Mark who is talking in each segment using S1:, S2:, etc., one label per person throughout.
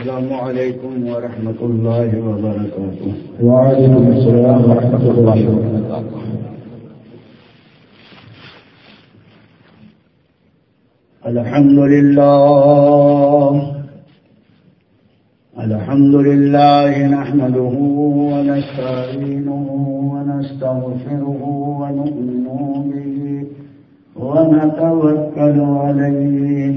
S1: السلام علیکم ورحمۃ اللہ وبرکاتہ.
S2: وعلیکم السلام ورحمۃ اللہ وبرکاتہ.
S1: الحمد لله نحمده ونستعينه ونستغفره ونؤمن به ونتوكل عليه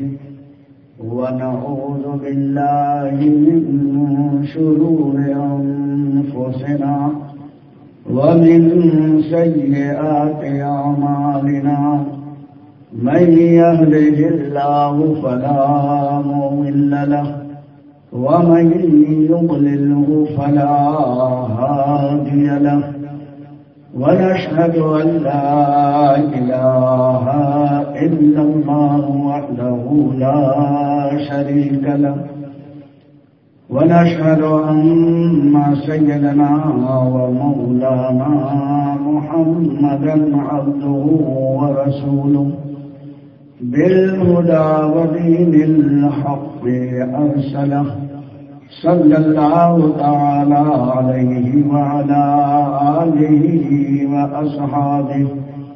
S1: ونعوذ بالله من شرور أنفسنا ومن سيئات أعمالنا. من يهده الله فلا مضل له ومن يضلله فلا هادي له. ونشهد أن لا إله إلا الله وحده لا شريك له. ونشهد أن سيدنا ومولانا محمدا عبده ورسوله بالهدى ودين الحق أرسله. صلى الله تعالى عليه وعلى آله وأصحابه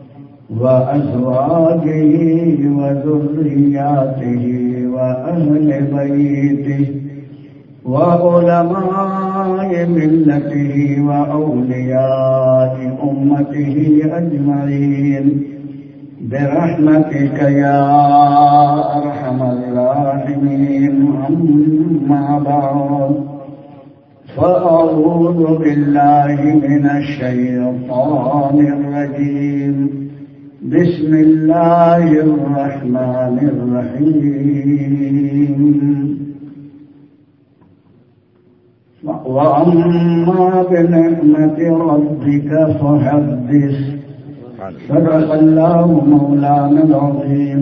S1: وأزواجه وذرياته وأهل بيته وعلماء ملته وأولياء أمته أجمعين برحمتك يا أرحم الراحمين. أما بعد فأعوذ بالله من الشيطان الرجيم. بسم الله الرحمن الرحيم. وأما بنعمة ربك فحدث. صدق الله مولانا العظيم.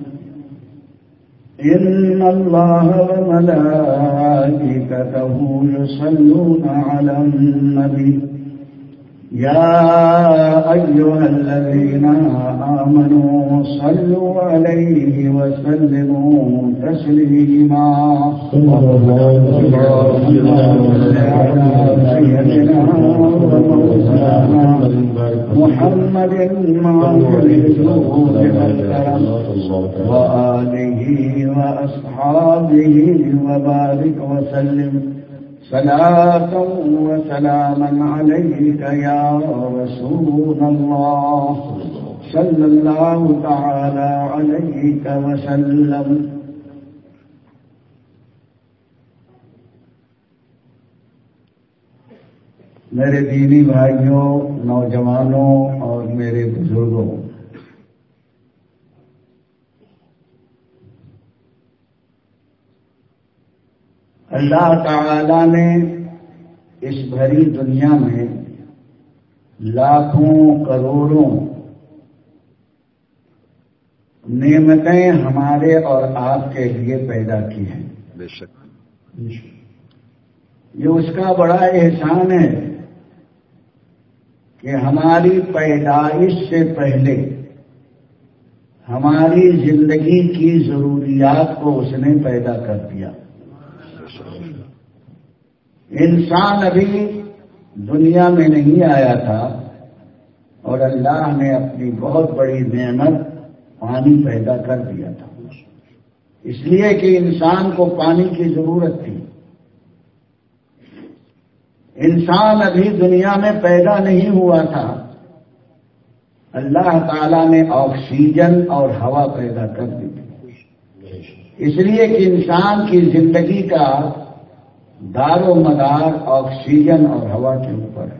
S1: إن الله وملائكته يصلون على النبي يا أيها الذين آمنوا صلوا عليه وسلموا تسليما. اللهم صل على سيدنا ومولانا محمد معظم الجود والكرم وآله وأصحابه وبارك وسلم صلاة وسلاما عليك يا رسول الله صلى الله تعالى عليك وسلم. میرے دینی بھائیوں، نوجوانوں اور میرے بزرگوں، اللہ تعالی نے اس بھری دنیا میں لاکھوں کروڑوں نعمتیں ہمارے اور آپ کے لیے پیدا کی ہیں.
S2: بے شک
S1: یہ اس کا بڑا احسان ہے کہ ہماری پیدائش سے پہلے ہماری زندگی کی ضروریات کو اس نے پیدا کر دیا. انسان ابھی دنیا میں نہیں آیا تھا اور اللہ نے اپنی بہت بڑی نعمت پانی پیدا کر دیا تھا، اس لیے کہ انسان کو پانی کی ضرورت تھی. انسان ابھی دنیا میں پیدا نہیں ہوا تھا، اللہ تعالی نے آکسیجن اور ہوا پیدا کر دی تھی، اس لیے کہ انسان کی زندگی کا دار و مدار آکسیجن اور ہوا کے اوپر ہے.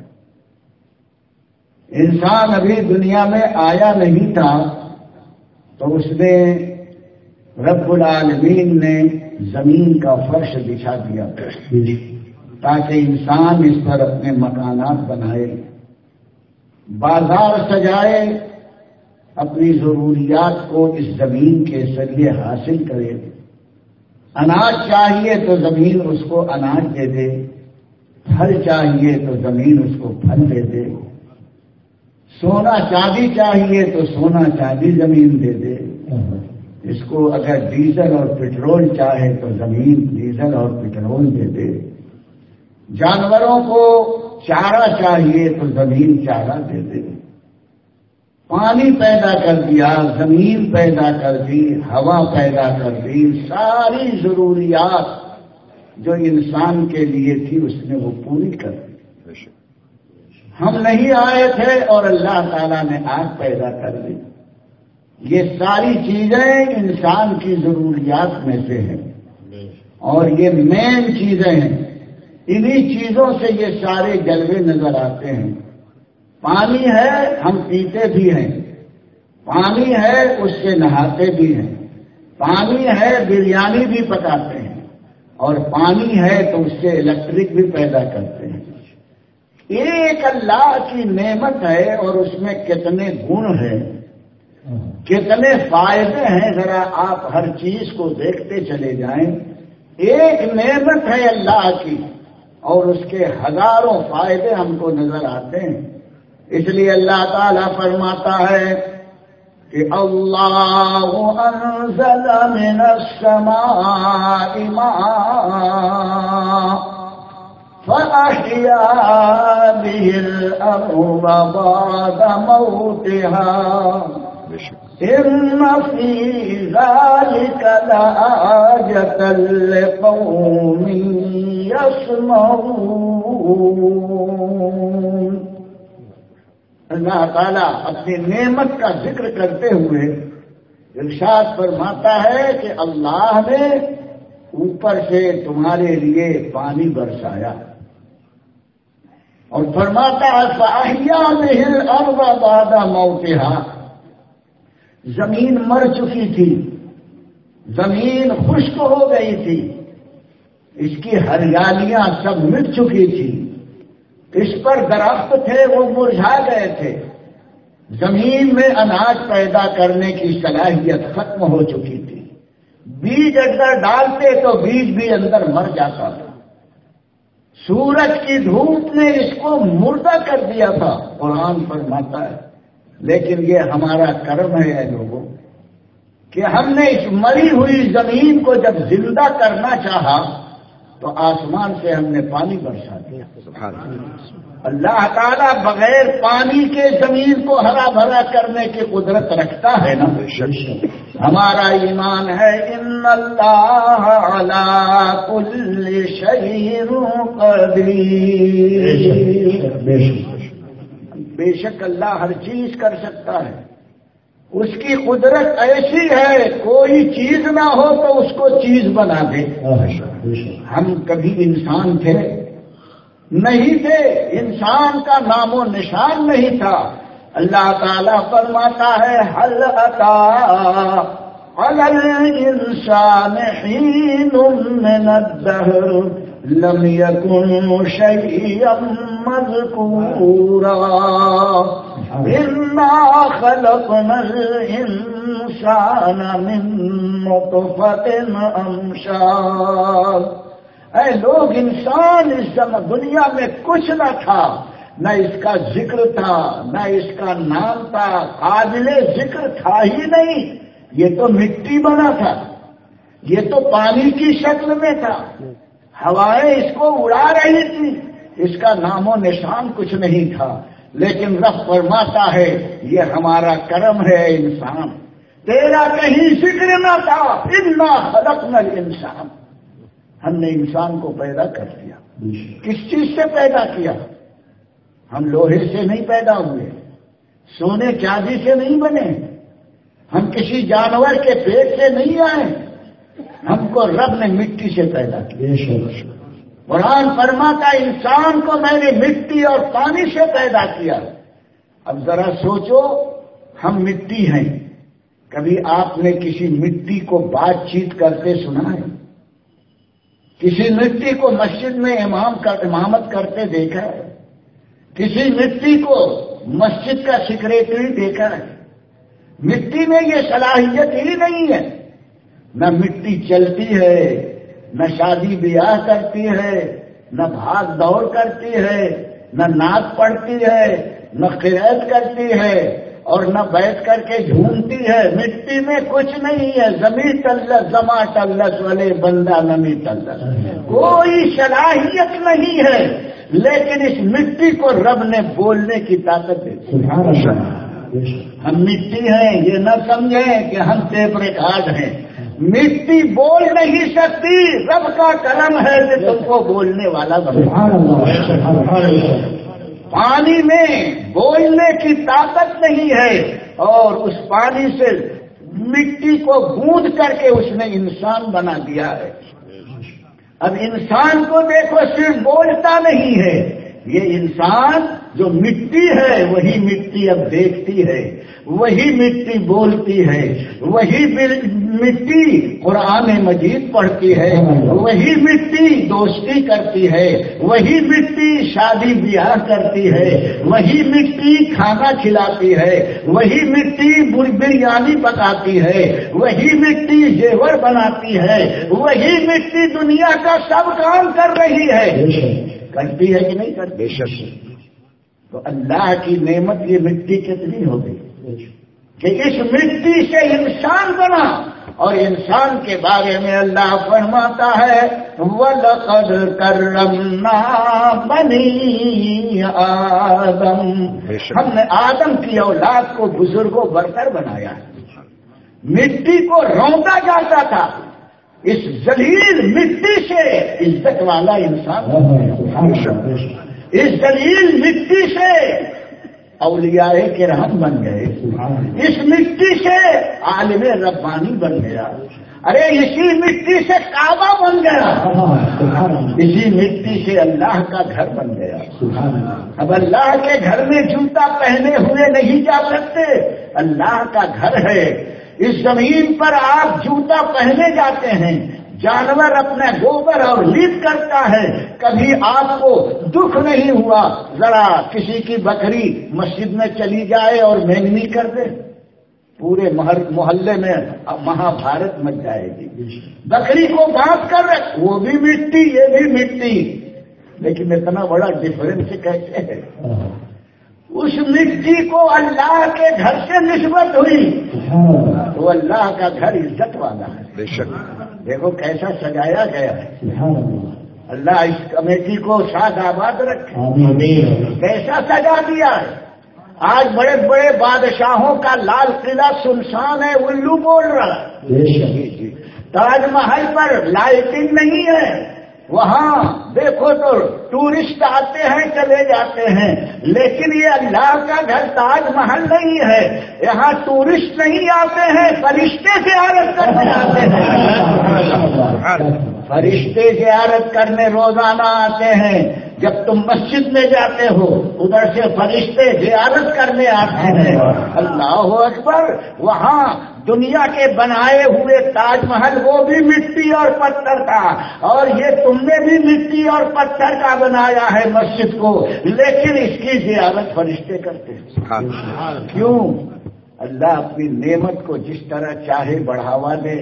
S1: انسان ابھی دنیا میں آیا نہیں تھا تو اس نے رب العالمین نے زمین کا فرش بچھا دیا تاکہ انسان اس پر اپنے مکانات بنائے، بازار سجائے، اپنی ضروریات کو اس زمین کے ذریعے حاصل کرے. اناج چاہیے تو زمین اس کو اناج دے دے، پھل چاہیے تو زمین اس کو پھل دے دے، سونا چاندی چاہیے تو سونا چاندی زمین دے دے. اس کو اگر ڈیزل اور پٹرول چاہے تو زمین ڈیزل اور پٹرول دے دے، جانوروں کو چارہ چاہیے تو زمین چارہ دے دے، پانی پیدا کر دیا، زمین پیدا کر دی، ہوا پیدا کر دی، ساری ضروریات جو انسان کے لیے تھی اس نے وہ پوری کر دی۔ ہم نہیں آئے تھے اور اللہ تعالیٰ نے آگ پیدا کر دی۔ یہ ساری چیزیں انسان کی ضروریات میں سے ہیں اور یہ مین چیزیں ہیں، انہی چیزوں سے یہ سارے جلوے نظر آتے ہیں۔ پانی ہے ہم پیتے بھی ہیں، پانی ہے اس سے نہاتے بھی ہیں، پانی ہے بریانی بھی پکاتے ہیں، اور پانی ہے تو اس سے الیکٹرک بھی پیدا کرتے ہیں۔ ایک اللہ کی نعمت ہے اور اس میں کتنے گن ہیں، کتنے فائدے ہیں، ذرا آپ ہر چیز کو دیکھتے چلے جائیں۔ ایک نعمت ہے اللہ کی اور اس کے ہزاروں فائدے ہم کو نظر آتے ہیں۔ اس لیے اللہ تعالیٰ فرماتا ہے کہ اللہ انزل من السماء ماء فأحيا به الأرض بعد موتها إن في ذلك لآية لقوم يسمعون۔ اللہ تعالیٰ اپنی نعمت کا ذکر کرتے ہوئے ارشاد فرماتا ہے کہ اللہ نے اوپر سے تمہارے لیے پانی برسایا اور فرماتا ہے فَأَحْيَا بِهِ الْأَرْضَ بَعْدَ مَوْتِهَا۔ زمین مر چکی تھی، زمین خشک ہو گئی تھی، اس کی ہریالیاں سب مٹ چکی تھی، اس پر درخت تھے وہ مرجھا گئے تھے، زمین میں اناج پیدا کرنے کی صلاحیت ختم ہو چکی تھی، بیج اندر ڈالتے تو بیج بھی اندر مر جاتا تھا، سورج کی دھوپ نے اس کو مردہ کر دیا تھا، قرآن فرماتا ہے۔ لیکن یہ ہمارا کرم ہے اے لوگوں کہ ہم نے اس مری ہوئی زمین کو جب زندہ کرنا چاہا تو آسمان سے ہم نے پانی برسا دیا۔ اللہ تعالیٰ بغیر پانی کے زمین کو ہرا بھرا کرنے کی قدرت رکھتا ہے نا۔ ہمارا ایمان ہے ان اللہ علی کل شیء قدیر، بے شک اللہ ہر چیز کر سکتا ہے، اس کی قدرت ایسی ہے کوئی چیز نہ ہو تو اس کو چیز بنا دے۔ ہم کبھی انسان تھے؟ نہیں تھے، انسان کا نام و نشان نہیں تھا۔ اللہ تعالیٰ فرماتا ہے هل أتى على الإنسان حين من الدهر لم يكن شيئا مذكورا إنا خلقنا الإنسان من نطفة أمشاج۔ اے لوگ، انسان اس دنیا میں کچھ نہ تھا، نہ اس کا ذکر تھا، نہ اس کا نام تھا، قابل ذکر تھا ہی نہیں، یہ تو مٹی بنا تھا، یہ تو پانی کی شکل میں تھا، ہوائیں اس کو اڑا رہی تھی، اس کا نام و نشان کچھ نہیں تھا۔ لیکن رب فرماتا ہے یہ ہمارا کرم ہے انسان، تیرا کہیں ذکر نہ تھا، انا خلقنا الانسان، ہم نے انسان کو پیدا کر دیا۔ کس چیز سے پیدا کیا؟ ہم لوہے سے نہیں پیدا ہوئے، سونے چاندی سے نہیں بنے، ہم کسی جانور کے پیٹ سے نہیں آئے، ہم کو رب نے مٹی سے پیدا کیا۔ قرآن فرماتا انسان کو میں نے مٹی اور پانی سے پیدا کیا۔ اب ذرا سوچو، ہم مٹی ہیں، کبھی آپ نے کسی مٹی کو بات چیت کرتے سنا ہے؟ کسی مٹی کو مسجد میں امامت کرتے دیکھا ہے؟ کسی مٹی کو مسجد کا سیکریٹری دیکھا ہے؟ مٹی میں یہ صلاحیت ہی نہیں ہے، نہ مٹی چلتی ہے، نہ شادی بیاہ کرتی ہے، نہ بھاگ دوڑ کرتی ہے، نہ نعت پڑھتی ہے، نہ قرأت کرتی ہے، اور نہ بیٹھ کر کے جھومتی ہے. مٹی میں کچھ نہیں ہے. زمین تلس زما تلس والے بندہ نمی تلس، کوئی صلاحیت نہیں ہے. لیکن اس مٹی کو رب نے بولنے کی طاقت دی. ہم مٹی ہیں یہ نہ سمجھیں کہ ہم ٹیپ ریکارڈ ہیں. مٹی بول نہیں سکتی، رب کا کرم ہے کہ تم کو بولنے والا بنا. پانی میں بولنے کی طاقت نہیں ہے، اور اس پانی سے مٹی کو گوندھ کر کے اس نے انسان بنا دیا ہے. اب انسان کو دیکھو، صرف بولتا نہیں ہے. یہ انسان جو مٹی ہے وہی مٹی اب دیکھتی ہے، وہی مٹی بولتی ہے، وہی مٹی قرآن مجید پڑھتی ہے، وہی مٹی دوستی کرتی ہے، وہی مٹی شادی بیاہ کرتی ہے، وہی مٹی کھانا کھلاتی ہے، وہی مٹی بریانی پکاتی ہے، وہی مٹی زیور بناتی ہے، وہی مٹی دنیا کا سب کام کر رہی ہے. کرتی ہے کہ نہیں کرتی؟ تو اللہ کی نعمت یہ مٹی کتنی ہوگی کہ اس مٹی سے انسان بنا. اور انسان کے بارے میں اللہ فرماتا ہے وَلَقَدْ كَرَّمْنَا بَنِي آدم، ہم نے آدم کی اولاد کو بزرگوں برتر بنایا. مٹی کو روندا جاتا تھا، اس ذلیل مٹی سے عزت والا انسان، اس ذلیل مٹی سے اولیاء کرام بن گئے، اس مٹی سے عالم ربانی بن گیا. ارے اسی مٹی سے کعبہ بن گیا، اسی مٹی سے اللہ کا گھر بن گیا. اب اللہ کے گھر میں جوتا پہنے ہوئے نہیں جا سکتے، اللہ کا گھر ہے. اس زمین پر آپ جوتا پہنے جاتے ہیں، جانور اپنا گوبر اور لیپ کرتا ہے. کبھی آپ کو دکھ نہیں ہوا ذرا کسی کی بکری مسجد میں چلی جائے اور مینگنی کر دے؟ پورے محلے میں مہا بھارت مچ جائے گی. بکری کو بانٹ کر رکھ، وہ بھی مٹی یہ بھی مٹی. لیکن اتنا بڑا ڈفرینس کیسے ہے؟ اس مٹی کو اللہ کے گھر سے نسبت ہوئی تو اللہ کا گھر عزت والا ہے. بے شک دیکھو کیسا سجایا گیا ہے. اللہ اس کمیٹی کو شاد آباد رکھے. کیسا سجا دیا ہے. آج بڑے بڑے بادشاہوں کا لال قلعہ سنسان ہے، الو بول رہا ہے. تاج محل پر لائٹنگ نہیں ہے، وہاں دیکھو تو ٹورسٹ آتے ہیں چلے جاتے ہیں. لیکن یہ اللہ کا گھر تاج محل نہیں ہے، یہاں ٹورسٹ نہیں آتے ہیں، فرشتے زیارت کرنے آتے ہیں. فرشتے زیارت کرنے روزانہ آتے ہیں. جب تم مسجد میں جاتے ہو ادھر سے فرشتے زیارت کرنے آتے ہیں. اللہ اکبر. وہاں دنیا کے بنائے ہوئے تاج محل وہ بھی مٹی اور پتھر تھا، اور یہ تم نے بھی مٹی اور پتھر کا بنایا ہے مسجد کو، لیکن اس کی زیارت فرشتے کرتے ہیں. کیوں؟ اللہ اپنی نعمت کو جس طرح چاہے بڑھاوا دے.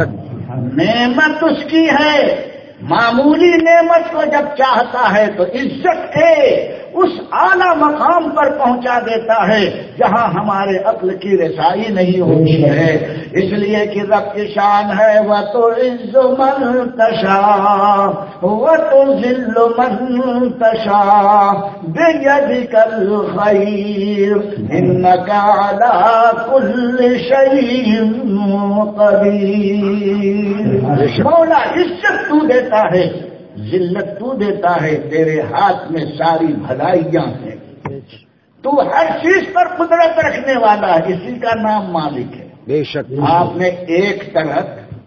S1: نعمت اس کی ہے. معمولی نعمت کو جب چاہتا ہے تو عزت کے اس اعلیٰ مقام پر پہنچا دیتا ہے جہاں ہمارے عقل کی رسائی نہیں ہوتی ہے. اس لیے کہ رب کی شان ہے وَتُعِزُّ مَن تَشَاءُ وَتُذِلُّ مَن تَشَاءُ بِيَدِكَ الْخَيْرُ إِنَّكَ عَلَىٰ كُلِّ شَيْءٍ قَدِيرٌ. مولا عزت تو دیتا ہے، ذلت تو دیتا ہے، تیرے ہاتھ میں ساری بھلائیاں ہیں. تو ہر چیز پر قدرت رکھنے والا ہے، اسی کا نام مالک ہے. بے شک. آپ نے ایک طرح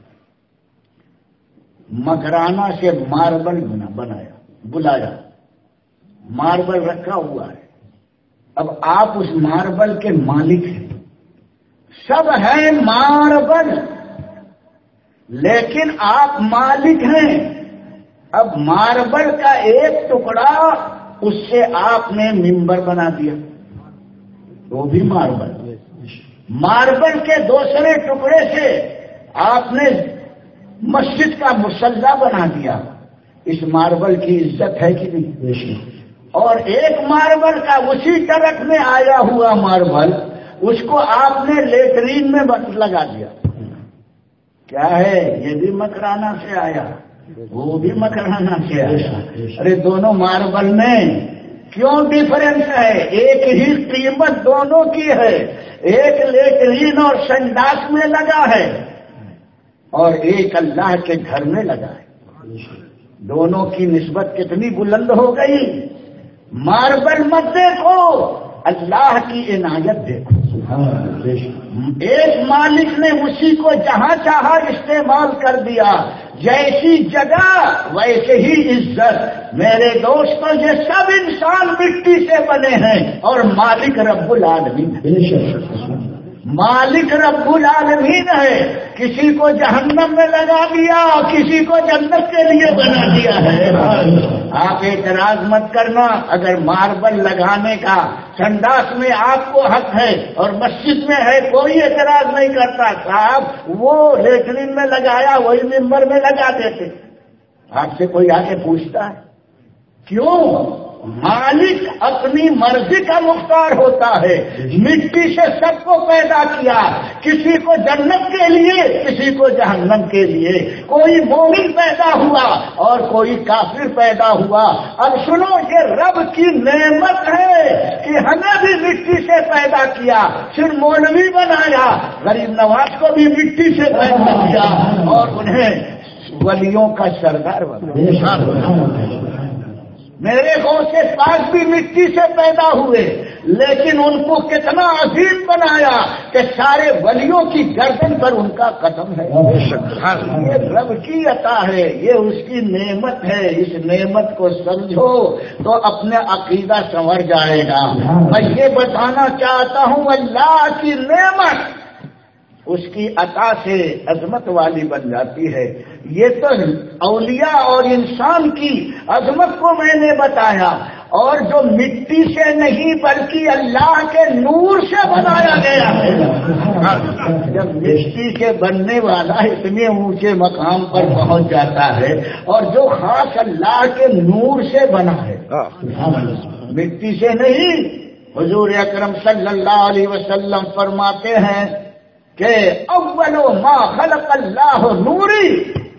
S1: مکرانہ سے ماربل بنایا، بلایا، ماربل رکھا ہوا ہے. اب آپ اس ماربل کے مالک ہیں. سب ہیں ماربل، لیکن آپ مالک ہیں. اب ماربل کا ایک ٹکڑا اس سے آپ نے ممبر بنا دیا، وہ بھی ماربل. ماربل کے دوسرے ٹکڑے سے آپ نے مسجد کا مصلی بنا دیا. اس ماربل کی عزت ہے کہ نہیں؟ اور ایک ماربل کا اسی ٹرک میں آیا ہوا ماربل اس کو آپ نے لیٹرین میں لگا دیا. کیا ہے؟ یہ بھی مکرانہ سے آیا، وہ بھی مکرانہ سے آیا. ارے دونوں ماربل میں کیوں ڈیفرنس ہے؟ ایک ہی قیمت دونوں کی ہے. ایک لیٹرین اور سنڈاس میں لگا ہے اور ایک اللہ کے گھر میں لگا ہے. دونوں کی نسبت کتنی بلند ہو گئی. ماربل مت دیکھو، اللہ کی عنایت دیکھو. ایک مالک نے اسی کو جہاں چاہا استعمال کر دیا. جیسی جگہ ویسے ہی عزت. میرے دوستوں یہ سب انسان مٹی سے بنے ہیں اور مالک رب العالمین ہے. مالک رب العالمین ہے. کسی کو جہنم میں لگا دیا، کسی کو جنت کے لیے بنا دیا ہے. آپ اعتراض مت کرنا اگر ماربل لگانے کا سنڈاس میں آپ کو حق ہے اور مسجد میں ہے، کوئی اعتراض نہیں کرتا. صاحب وہ لیٹرین میں لگایا وہی ممبر میں لگا دیتے. آپ سے کوئی آ کے پوچھتا ہے کیوں؟ مالک اپنی مرضی کا مختار ہوتا ہے. مٹی سے سب کو پیدا کیا، کسی کو جنت کے لیے کسی کو جہنم کے لیے. کوئی مومن پیدا ہوا اور کوئی کافر پیدا ہوا. اب سنو، یہ رب کی نعمت ہے کہ ہمیں بھی مٹی سے پیدا کیا. پھر مولوی بنایا، غریب نواز کو بھی مٹی سے پیدا کیا اور انہیں ولیوں کا سردار بنایا. میرے غوث پاک بھی مٹی سے پیدا ہوئے لیکن ان کو کتنا عظیم بنایا کہ سارے ولیوں کی گردن پر ان کا قدم ہے. یہ رب کی عطا ہے، یہ اس کی نعمت ہے. اس نعمت کو سمجھو تو اپنا عقیدہ سنور جائے گا. میں یہ بتانا چاہتا ہوں اللہ کی نعمت اس کی عطا سے عظمت والی بن جاتی ہے. یہ تو اولیاء اور انسان کی عظمت کو میں نے بتایا، اور جو مٹی سے نہیں بلکہ اللہ کے نور سے بنایا گیا ہے. جب مٹی سے بننے والا اتنے اونچے مقام پر پہنچ جاتا ہے اور جو خاص اللہ کے نور سے بنا ہے، مٹی سے نہیں. حضور اکرم صلی اللہ علیہ وسلم فرماتے ہیں کہ اول ما خلق اللہ نوری،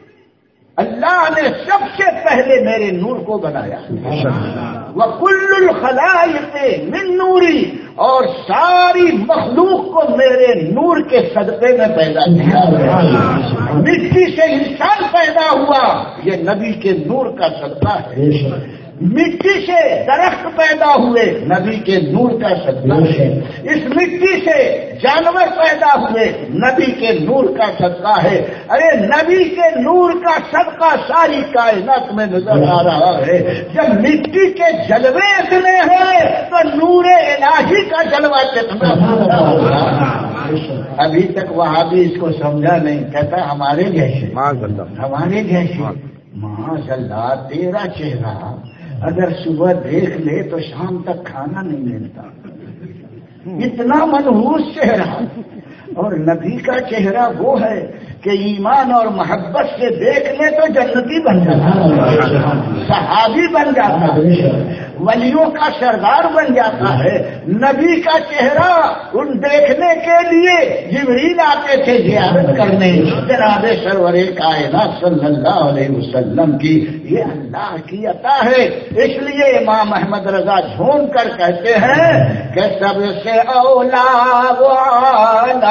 S1: اللہ نے سب سے پہلے میرے نور کو بنایا. وَكُلُّ الْخَلَائِقِ مِن نُورِ، اور ساری مخلوق کو میرے نور کے صدقے میں پیدا کیا. مٹی سے انسان پیدا ہوا، یہ نبی کے نور کا صدقہ ہے. مٹی سے درخت پیدا ہوئے، نبی کے نور کا صدقہ ہے. اس مٹی سے جانور پیدا ہوئے، نبی کے نور کا صدقہ ہے. ارے نبی کے نور کا صدقہ ساری کائنات میں نظر آ رہا ہے. جب مٹی کے جلوے اتنے ہیں تو نور الہی کا جلوہ کتنا ہوگا. ابھی تک وہاں بھی اس کو سمجھا نہیں. کہتا ہمارے جیسے ہمارے جیسے. معاذ اللہ، تیرا چہرہ اگر صبح دیکھ لے تو شام تک کھانا نہیں ملتا. اتنا منحوس چہرہ. اور نبی کا چہرہ وہ ہے کہ ایمان اور محبت سے دیکھ لے تو جنتی بن جاتا، صحابی بن جاتا، ولیوں کا سردار بن جاتا ہے. نبی کا چہرہ ان دیکھنے کے لیے جبریل آتے تھے زیارت کرنے جناب سرور کائنات صلی اللہ علیہ وسلم کی. یہ اللہ کی عطا ہے. اس لیے امام احمد رضا جھوم کر کہتے ہیں کہ سب سے اولا والا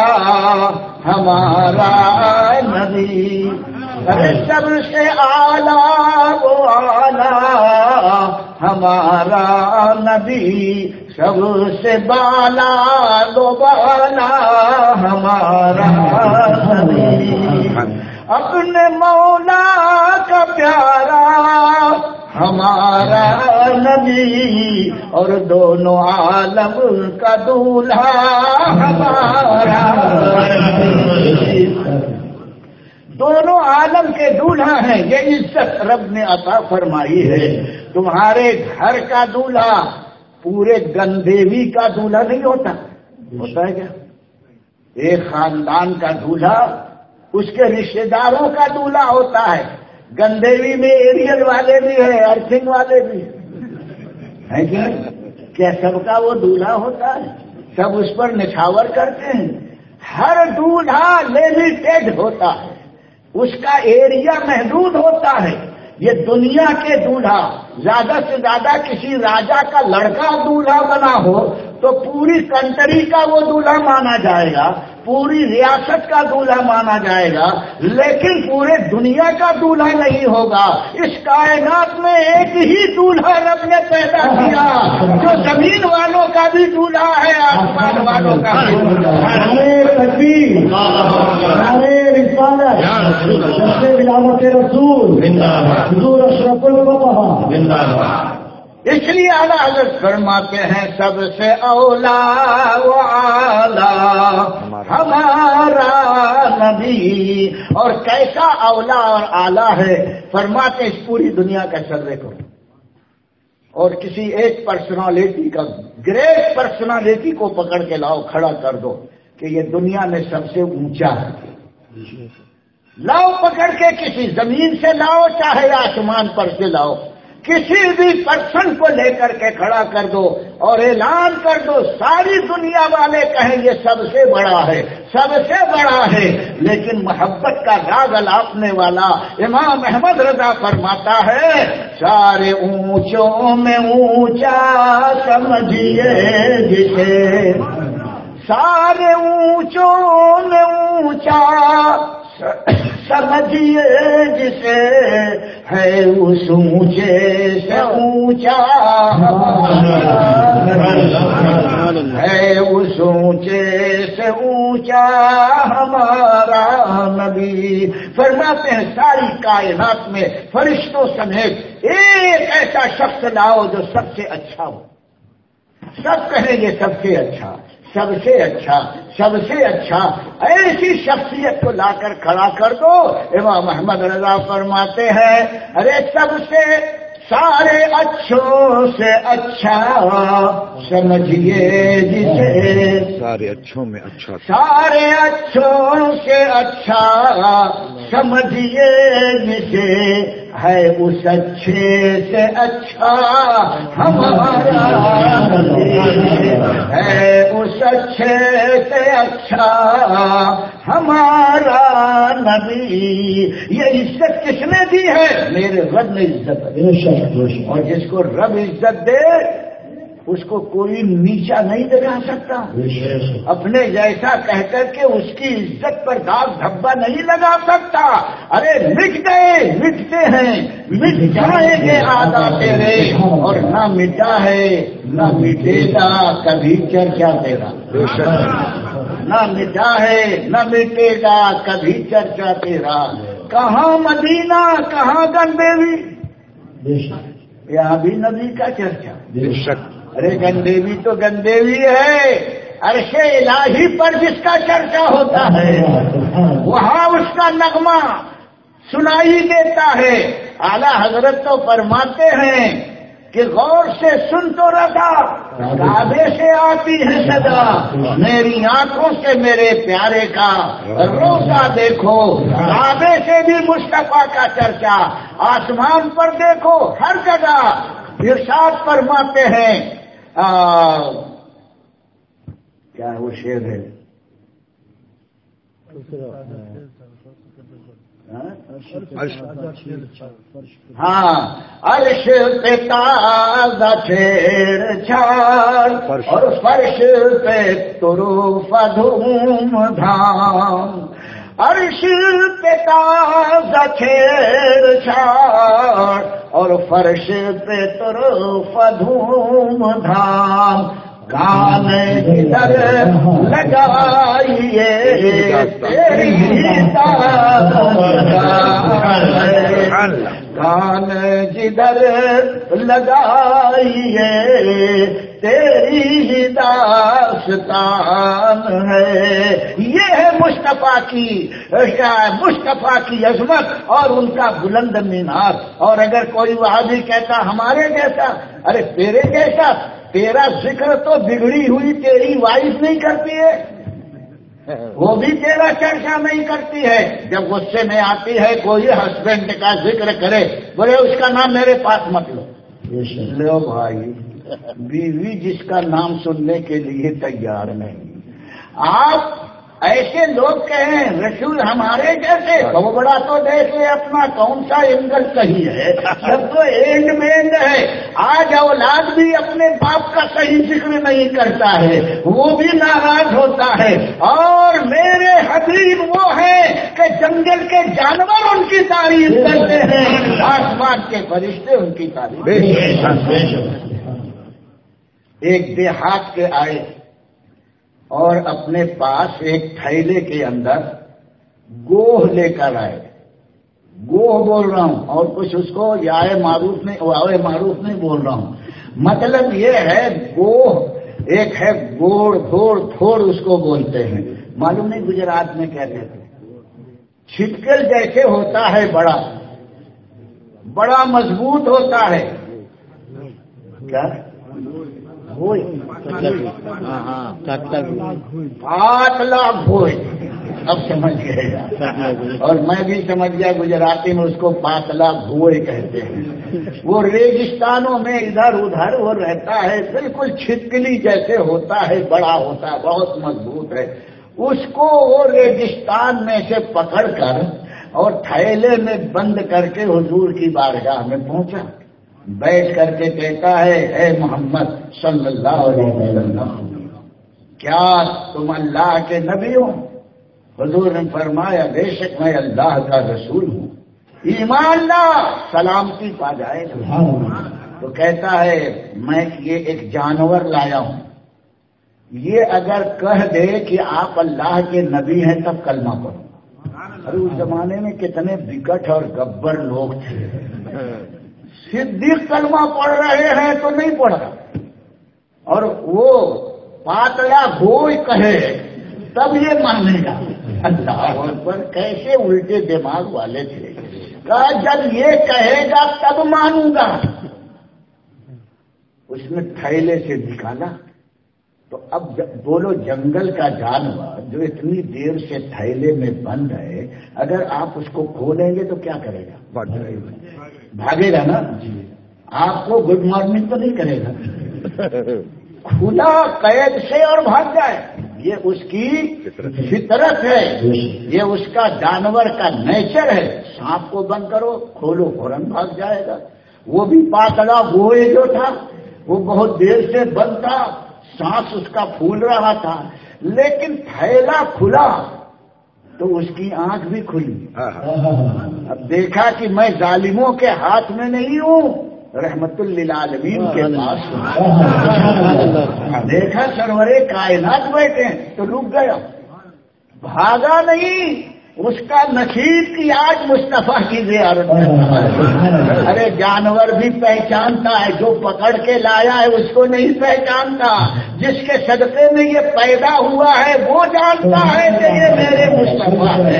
S1: ہمارا نبی، سب سے اعلیٰ والا ہمارا نبی، سب سے بالا دو بالا ہمارا نبی. اپنے مولا کا پیارا ہمارا نبی، اور دونوں عالم کا دولہا ہمارا نبی. دونوں عالم کے دولہا ہیں. یہ عزت رب نے عطا فرمائی ہے. تمہارے گھر کا دولہا پورے گندیوی کا دولہا نہیں ہوتا. ہوتا ہے کیا؟ ایک خاندان کا دولہا اس کے رشتے داروں کا دولہا ہوتا ہے. گندیوی میں ایریل والے بھی ہیں، ارتھنگ والے بھی ہیں. کیا سب کا وہ دولہا ہوتا ہے؟ سب اس پر نچھاور کرتے ہیں. ہر دولہا لمیٹڈ ہوتا ہے، اس کا ایریا محدود ہوتا ہے. یہ دنیا کے دولہا زیادہ سے زیادہ کسی راجا کا لڑکا دولہا بنا ہو تو پوری کنٹری کا وہ دولہا مانا جائے گا، پوری ریاست کا دولہا مانا جائے گا، لیکن پورے دنیا کا دولہا نہیں ہوگا. اس کائنات میں ایک ہی دولہا رب نے پیدا کیا جو زمین والوں کا بھی دولہا ہے، آسمان والوں کا بھی دولہا ہے.
S2: نعرے تکبیر، نعرے رسالت، جشن ولادت رسول، حضور اشرف الفقہا زندہ باد.
S1: اس لیے اعلیٰ حضرت فرماتے ہیں سب سے اولا و اعلیٰ ہمارا نبی. اور کیسا اولا اور اعلیٰ ہے فرماتے اس پوری دنیا کا سروے کرو اور کسی ایک پرسنالٹی کا، گریٹ پرسنالٹی کو پکڑ کے لاؤ، کھڑا کر دو کہ یہ دنیا میں سب سے اونچا ہے. لاؤ پکڑ کے، کسی زمین سے لاؤ چاہے آسمان پر سے لاؤ، کسی بھی پرسن کو لے کر کے کھڑا کر دو اور اعلان کر دو، ساری دنیا والے کہیں یہ سب سے بڑا ہے، سب سے بڑا ہے. لیکن محبت کا راگ الاپنے والا امام احمد رضا فرماتا ہے سارے اونچوں میں اونچا سمجھیے جسے، سارے اونچوں میں اونچا سمجھیے جسے، ہے اس اونچے سے اونچا ہے اس اونچے سے اونچا ہمارا نبی. فرماتے ہیں ساری کائنات میں فرشتوں سمیت ایک ایسا شخص لاؤ جو سب سے اچھا ہو، سب کہیں گے سب سے اچھا، سب سے اچھا، سب سے اچھا. ایسی شخصیت کو لا کر کھڑا کر دو. امام احمد رضا فرماتے ہیں ارے سب سے، سارے اچھوں سے اچھا سمجھیے جسے،
S3: سارے اچھوں میں اچھا،
S1: سارے اچھوں سے اچھا سمجھیے جسے، ہے اس اچھے سے اچھا ہمارا نبی، ہے اس اچھے سے اچھا ہمارا نبی. یہ عزت کس نے دی ہے؟ میرے رب نے عزت دی. اور جس کو رب عزت دے اس کو کوئی نیچا نہیں دکھا سکتا. اپنے جیسا کہہ کر کے اس کی عزت پر داغ دھبا نہیں لگا سکتا. ارے مٹ گئے، مٹتے ہیں، مٹ جائیں گے آدھا تیرے، اور نہ مٹا ہے نہ مٹے گا کبھی چرچا تیرا. نہ مٹا ہے نہ مٹے گا کبھی چرچا تیرا. کہاں مدینہ کہاں گندیوی، یہاں بھی نبی کا چرچا. ارے گندیوی تو گندیوی ہے، عرش الہی پر جس کا چرچا ہوتا ہے وہاں اس کا نغمہ سنائی دیتا ہے. اعلیٰ حضرت تو فرماتے ہیں کہ غور سے سن تو رضا، کعبے سے آتی ہے صدا، میری آنکھوں سے میرے پیارے کا روزہ دیکھو، کعبے سے بھی مصطفیٰ کا چرچا، آسمان پر دیکھو ہر جگہ. ارشاد فرماتے ہیں کیا وہ شعر ہے، ہاں، عرش پہ تازہ چھیڑ چھاڑ اور فرش پہ طروف دھوم دھام. عرش پہ تازہ چھیڑ چھاڑ اور فرش پہ طروف دھوم دھام. کان جدھر لگائیے تیری کان جدھر لگائیے تیری داستان ہے. یہ ہے مصطفیٰ کی عظمت اور ان کا بلند مینار. اور اگر کوئی وہابی کہتا ہمارے جیسا، ارے تیرے جیسا، تیرا ذکر تو بگڑی ہوئی تیری وائف نہیں کرتی ہے، وہ بھی تیرا چرچا نہیں کرتی ہے. جب غصے میں آتی ہے کوئی ہسبینڈ کا ذکر کرے، بولے اس کا نام میرے پاس مت لو. لو بھائی، بیوی جس کا نام سننے کے لیے تیار نہیں. آپ ایسے لوگ کہیں رسول ہمارے جیسے تو بڑا تو دیکھ لے اپنا کون سا اینگل صحیح ہے. سب تو اینڈ میں اینڈ ہے. آج اولاد بھی اپنے باپ کا صحیح ذکر نہیں کرتا ہے, وہ بھی ناراض ہوتا ہے. اور میرے حبیب وہ ہیں کہ جنگل کے جانور ان کی تعریف کرتے ہیں, آسمان کے فرشتے ان کی تعریف. ایک دیہات کے آئے اور اپنے پاس ایک تھیلے کے اندر گوہ لے کر آئے. گوہ بول رہا ہوں اور کچھ اس کو یائے معروف نہیں بول رہا ہوں. مطلب یہ ہے گوہ ایک ہے گوڑ تھوڑ اس کو بولتے ہیں. معلوم نہیں گجرات میں کیا کہتے ہیں. چھٹکل جیسے ہوتا ہے, بڑا مضبوط ہوتا ہے. کیا پاتلا بھوئی, اب سمجھ گئے گا. اور میں بھی سمجھ گیا گجراتی میں اس کو پاتلا بھوئی کہتے ہیں. وہ ریگستانوں میں ادھر ادھر وہ رہتا ہے, بالکل چھتکلی جیسے ہوتا ہے, بڑا ہوتا ہے, بہت مضبوط ہے. اس کو وہ ریگستان میں سے پکڑ کر اور تھیلے میں بند کر کے حضور کی بارگاہ میں پہنچا. بیٹھ کر کے کہتا ہے, اے محمد صلی اللہ علیہ وسلم, کیا تم اللہ کے نبی ہو؟ حضور نے فرمایا, بے شک میں اللہ کا رسول ہوں. ایمان لا, سلامتی پا جائے گا. تو کہتا ہے, میں یہ ایک جانور لایا ہوں, یہ اگر کہہ دے کہ آپ اللہ کے نبی ہیں تب کلمہ پڑھو. ارے اس زمانے میں کتنے بکٹ اور گبر لوگ تھے. صدیق کلمہ پڑھ رہے ہیں تو نہیں پڑھا, اور وہ پاتلا گوئی کہے تب یہ مانے گا. اللہ پر کیسے الٹے دماغ والے تھے. کہا جب یہ کہے گا تب مانوں گا. اس نے تھیلے سے نکالا. تو اب بولو, جنگل کا جانور جو اتنی دیر سے تھیلے میں بند ہے, اگر آپ اس کو کھولیں گے تو کیا کرے گا؟ بھاگے گا نا. آپ کو گڈ مارننگ تو نہیں کرے گا. کھلا قید سے اور بھاگ جائے, یہ اس کی فطرت ہے, یہ اس کا جانور کا نیچر ہے. سانپ کو بند کرو, کھولو, فوراً بھاگ جائے گا. وہ بھی پاتلا گوئے جو تھا وہ بہت دیر سے بند تھا, سانس اس کا پھول رہا تھا, لیکن تھیلا کھلا تو اس کی آنکھ بھی کھلی. اب دیکھا کہ میں ظالموں کے ہاتھ میں نہیں ہوں, رحمت للعالمین کے پاس ہوں. دیکھا سرور کائنات بیٹھے ہیں تو رک گیا, بھاگا نہیں. اس کا نصیب کی آج مصطفیٰ کی زیارت ہے. ارے جانور بھی پہچانتا ہے, جو پکڑ کے لایا ہے اس کو نہیں پہچانتا. جس کے صدقے میں یہ پیدا ہوا ہے وہ جانتا ہے کہ یہ میرے مصطفیٰ ہے.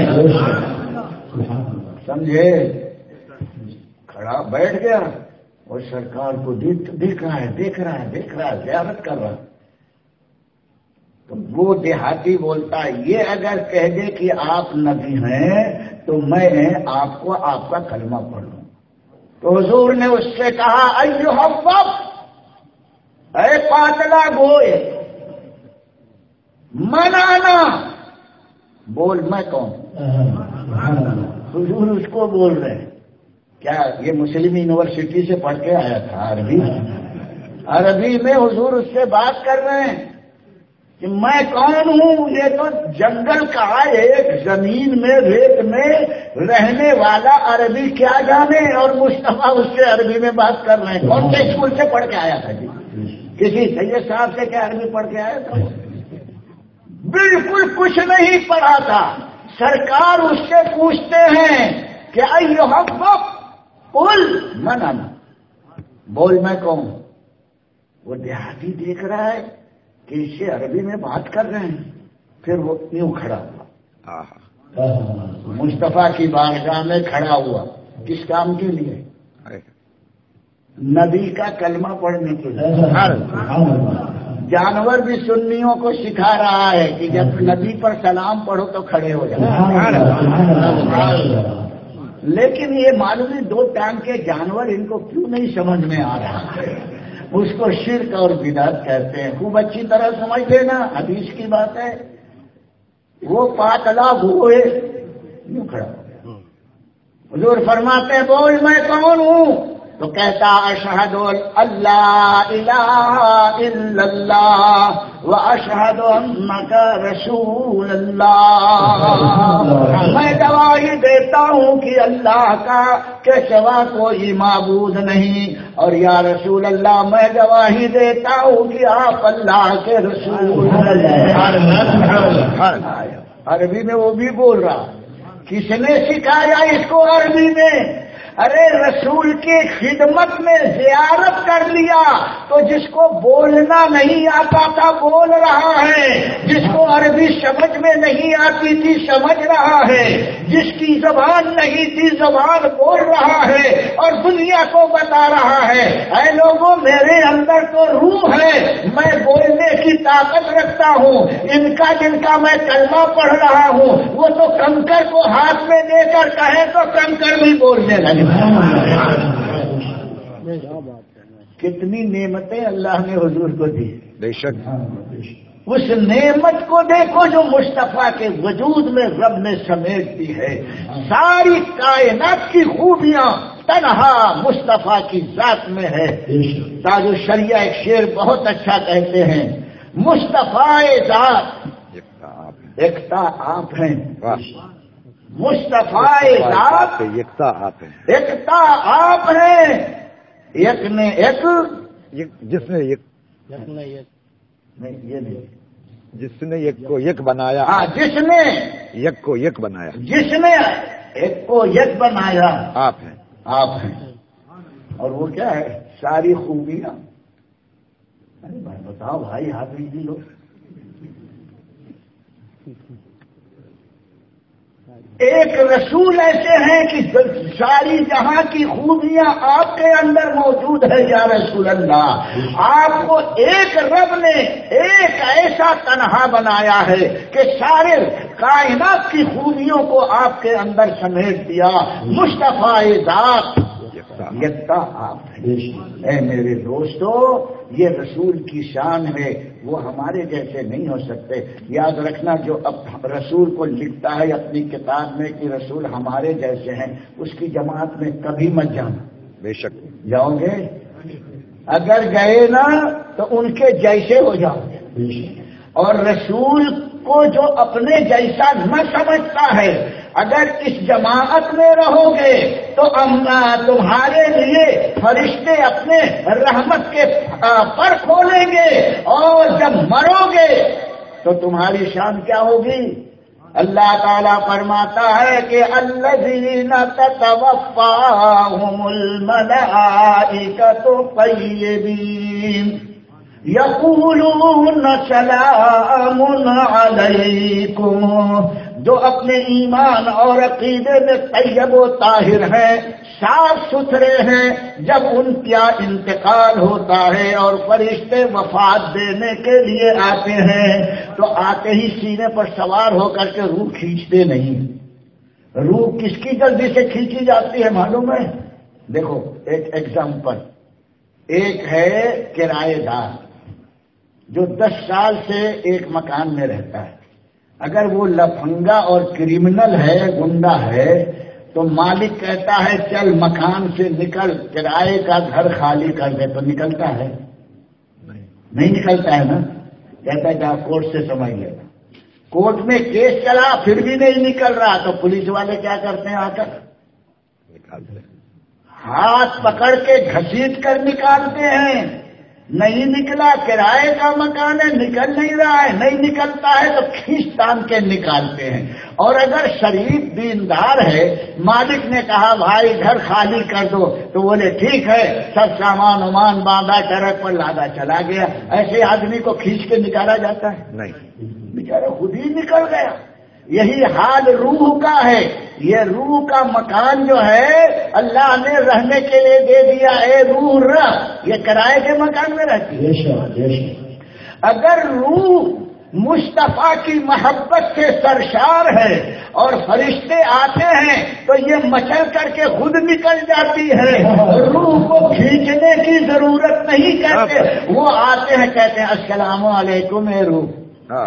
S1: سمجھے؟ کھڑا بیٹھ گیا اور سرکار کو دیکھ رہا ہے, زیارت کر رہا. تو وہ دیہاتی بولتا ہے, یہ اگر کہہ دے کہ آپ نبی ہیں تو میں آپ کو آپ کا کلمہ پڑھ لوں. تو حضور نے اس سے کہا, ایھا الوف, اے پاتلا گوئے, من انا, بول میں کون. حضور اس کو بول رہے ہیں. کیا یہ مسلم یونیورسٹی سے پڑھ کے آیا تھا عربی میں حضور اس سے بات کر رہے ہیں کہ میں کون ہوں. یہ تو جنگل کا ایک زمین میں ریت میں رہنے والا عربی کیا جانے, اور مصطفیٰ اس سے عربی میں بات کر رہے ہیں. کون سے اسکول سے پڑھ کے آیا تھا جی؟ کسی سید صاحب سے کیا عربی پڑھ کے آیا تھا؟ بالکل کچھ نہیں پڑھا تھا. سرکار اس سے پوچھتے ہیں کہ ایھا الوف, قل من انا, بول میں کون. وہ دیہاتی دیکھ رہا ہے کہ اس سے عربی میں بات کر رہے ہیں. پھر وہ یوں کھڑا ہوا, مصطفیٰ کی بارگاہ میں کھڑا ہوا. کس کام کے لیے؟ نبی کا کلمہ پڑھنے کے لیے. جانور بھی سنیوں کو سکھا رہا ہے کہ جب نبی پر سلام پڑھو تو کھڑے ہو جائے. لیکن یہ معلومی دو ٹانگ کے جانور ان کو کیوں نہیں سمجھ میں آ رہا ہے. اس کو شرک اور بدعت کہتے ہیں. خوب اچھی طرح سمجھ لینا، حدیث کی بات ہے. وہ پاتلا ہوئے یوں کھڑا ہو گیا. حضور فرماتے ہیں بول میں کون ہوں؟ تو کہتا اشہد اللہ الہ الا اللہ و اشہد انک رسول اللہ. میں گواہی دیتا ہوں کہ اللہ کا کے سوا کوئی معبود نہیں، اور یا رسول اللہ میں گواہی دیتا ہوں کہ آپ اللہ کے رسول ہیں. عربی میں وہ بھی بول رہا. کس نے سکھایا اس کو عربی میں؟ ارے رسول کی خدمت میں زیارت کر لیا تو جس کو بولنا نہیں آتا تھا بول رہا ہے، جس کو عربی سمجھ میں نہیں آتی تھی سمجھ رہا ہے، جس کی زبان نہیں تھی زبان بول رہا ہے اور دنیا کو بتا رہا ہے اے لوگوں میرے اندر تو روح ہے، میں بولنے کی طاقت رکھتا ہوں. ان کا جن کا میں کلمہ پڑھ رہا ہوں وہ تو کنکر کو ہاتھ میں دے کر کہے تو کنکر بھی بولنے لگے. کتنی نعمتیں اللہ نے حضور کو دی.
S2: بے شک.
S1: اس نعمت کو دیکھو جو مصطفیٰ کے وجود میں رب نے سمیٹ دی ہے. ساری کائنات کی خوبیاں تنہا مصطفیٰ کی ذات میں ہے. تاج الشریعہ ایک شعر بہت اچھا کہتے ہیں، مصطفیٰ ذات ایکتا آپ ہیں. مصطفیٰ ذات
S2: یکتا آپ ہیں.
S1: ایکتا آپ ہیں. ایک نے ایک
S2: جس نے یک
S1: نہیں یہ نہیں
S2: جس نے یک کو یک بنایا.
S1: ہاں جس نے
S2: یک کو یک بنایا.
S1: جس نے ایک کو یک بنایا
S2: آپ ہیں.
S1: آپ ہیں. اور وہ کیا ہے؟ ساری خوبیاں. ارے بھائی بتاؤ بھائی ہاتھ نہیں لو. ایک رسول ایسے ہیں کہ ساری جہاں کی خوبیاں آپ کے اندر موجود ہے یا رسول اللہ. آپ کو ایک رب نے ایک ایسا تنہا بنایا ہے کہ سارے کائنات کی خوبیوں کو آپ کے اندر سمیٹ دیا. مصطفیٰ ذات یکتا آپ ہیں. اے میرے دوستو یہ رسول کی شان ہے، وہ ہمارے جیسے نہیں ہو سکتے. یاد رکھنا جو اب رسول کو لکھتا ہے اپنی کتاب میں کہ رسول ہمارے جیسے ہیں، اس کی جماعت میں کبھی مت جانا.
S2: بے شک.
S1: جاؤ گے؟ اگر گئے نا تو ان کے جیسے ہو جاؤ گے. اور رسول کو جو اپنے جیسا نہ سمجھتا ہے اگر اس جماعت میں رہو گے تو تمہارے لیے فرشتے اپنے رحمت کے پر کھولیں گے، اور جب مرو گے تو تمہاری شان کیا ہوگی؟ اللہ تعالیٰ فرماتا ہے کہ الذین تتوفاہم الملائکۃ طیبین یقولون سلام علیکم. جو اپنے ایمان اور عقیدے میں طیب و طاہر ہیں، صاف ستھرے ہیں، جب ان کا انتقال ہوتا ہے اور فرشتے وفات دینے کے لیے آتے ہیں تو آتے ہی سینے پر سوار ہو کر کے روح کھینچتے نہیں. روح کس کی جلدی سے کھینچی جاتی ہے معلوم ہے؟ دیکھو ایک ایگزامپل. ایک ہے کرایہ دار جو 10 سال سے ایک مکان میں رہتا ہے. اگر وہ لفنگا اور کرمنل ہے، گنڈا ہے، تو مالک کہتا ہے چل مکان سے نکل، کرائے کا گھر خالی کر دے، تو نکلتا ہے؟ نہیں نکلتا ہے نا. کہتا ہے کہ آپ کورٹ سے سمجھ لینا. کورٹ میں کیس چلا پھر بھی نہیں نکل رہا تو پولیس والے کیا کرتے ہیں؟ آ کر
S2: نکالتے ہیں،
S1: ہاتھ پکڑ کے گھسیٹ کر نکالتے ہیں. نہیں نکلا، کرائے کا مکان ہے، نکل نہیں رہا ہے، نہیں نکلتا ہے تو کھینچ تان کے نکالتے ہیں. اور اگر شریف دیندار ہے، مالک نے کہا بھائی گھر خالی کر دو تو بولے ٹھیک ہے، سب سامان وامان باندھا ٹرک پر لادا چلا گیا. ایسے آدمی کو کھینچ کے نکالا جاتا ہے؟
S2: نہیں.
S1: بیچارہ خود ہی نکل گیا. یہی حال روح کا ہے. یہ روح کا مکان جو ہے اللہ نے رہنے کے لیے دے دیا. اے روح رہ، یہ کرائے کے مکان میں رہتی ہے. اگر روح مصطفیٰ کی محبت سے سرشار ہے، اور فرشتے آتے ہیں تو یہ مچل کر کے خود نکل جاتی ہے، روح کو کھینچنے کی ضرورت نہیں کہتے، وہ آتے ہیں کہتے ہیں السلام علیکم اے روح۔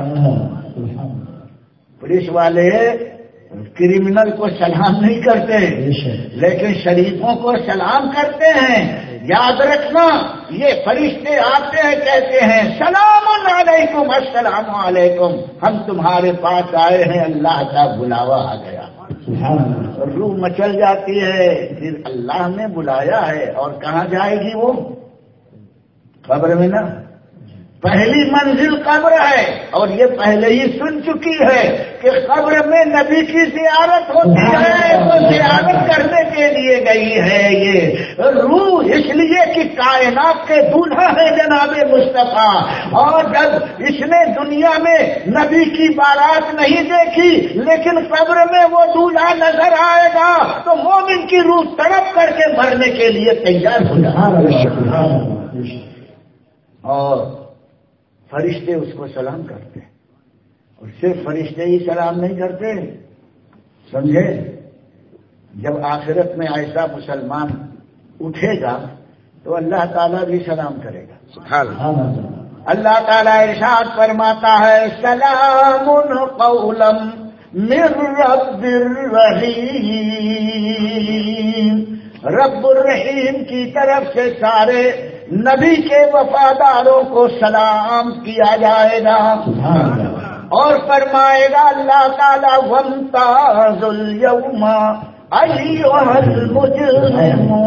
S1: پولیس والے کرمنل کو سلام نہیں کرتے لیکن شریفوں کو سلام کرتے ہیں۔ یاد رکھنا، یہ فرشتے آتے ہیں کہتے ہیں سلام علیکم، السلام علیکم، ہم تمہارے پاس آئے ہیں، اللہ کا بلاوا آ گیا۔ روح مچل جاتی ہے، پھر اللہ نے بلایا ہے، اور کہاں جائے گی وہ؟ قبر میں نا، پہلی منزل قبر ہے، اور یہ پہلے ہی سن چکی ہے کہ قبر میں نبی کی زیارت ہوتی ہے، تو زیارت کرنے کے لیے گئی ہے یہ روح، اس لیے کہ کائنات کے دولہا ہے جناب مصطفیٰ، اور جب اس نے دنیا میں نبی کی بارات نہیں دیکھی لیکن قبر میں وہ دولہا نظر آئے گا تو مومن کی روح تڑپ کر کے مرنے کے لیے تیار ہو جائے۔ اور فرشتے اس کو سلام کرتے ہیں، اور صرف فرشتے ہی سلام نہیں کرتے، سمجھے؟ جب آخرت میں ایسا مسلمان اٹھے گا تو اللہ تعالیٰ بھی سلام کرے گا۔ اللہ تعالیٰ ارشاد فرماتا ہے سلام قولا من رب الرحیم، رب الرحیم کی طرف سے سارے نبی کے وفاداروں کو سلام کیا جائے گا، اور فرمائے گا اللہ تعالیٰ وَامْتَازُوا الْيَوْمَ أَيُّهَا الْمُجْرِمُونَ،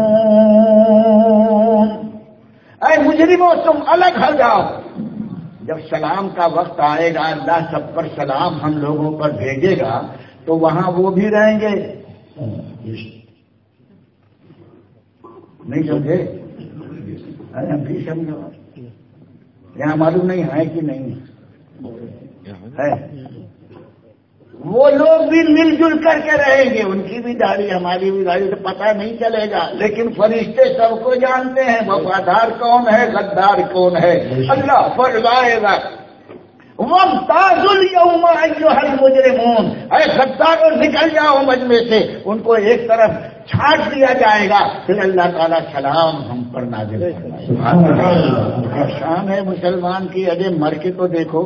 S1: اے مجرموں تم الگ ہو جاؤ۔ جب سلام کا وقت آئے گا، اللہ سب پر سلام ہم لوگوں پر بھیجے گا تو وہاں وہ بھی رہیں گے، نہیں سمجھے؟ ہم بھی سمجھو، یہاں معلوم نہیں ہے کہ نہیں ہے، وہ لوگ بھی مل جل کر کے رہیں گے، ان کی بھی داڑھی ہماری بھی داڑھی، تو پتہ نہیں چلے گا، لیکن فرشتے سب کو جانتے ہیں وفادار کون ہے، غدار کون ہے۔ اللہ فرمائے گا وَامْتَازُوا الْيَوْمَ أَيُّهَا الْمُجْرِمُونَ، اے غداروں نکل جاؤ مجمع سے، ان کو ایک طرف چھانٹ دیا جائے گا، پھر اللہ تعالیٰ سلام ہم پر نازل فرمائے۔ شان ہے مسلمان کی، اجے مر کے تو دیکھو،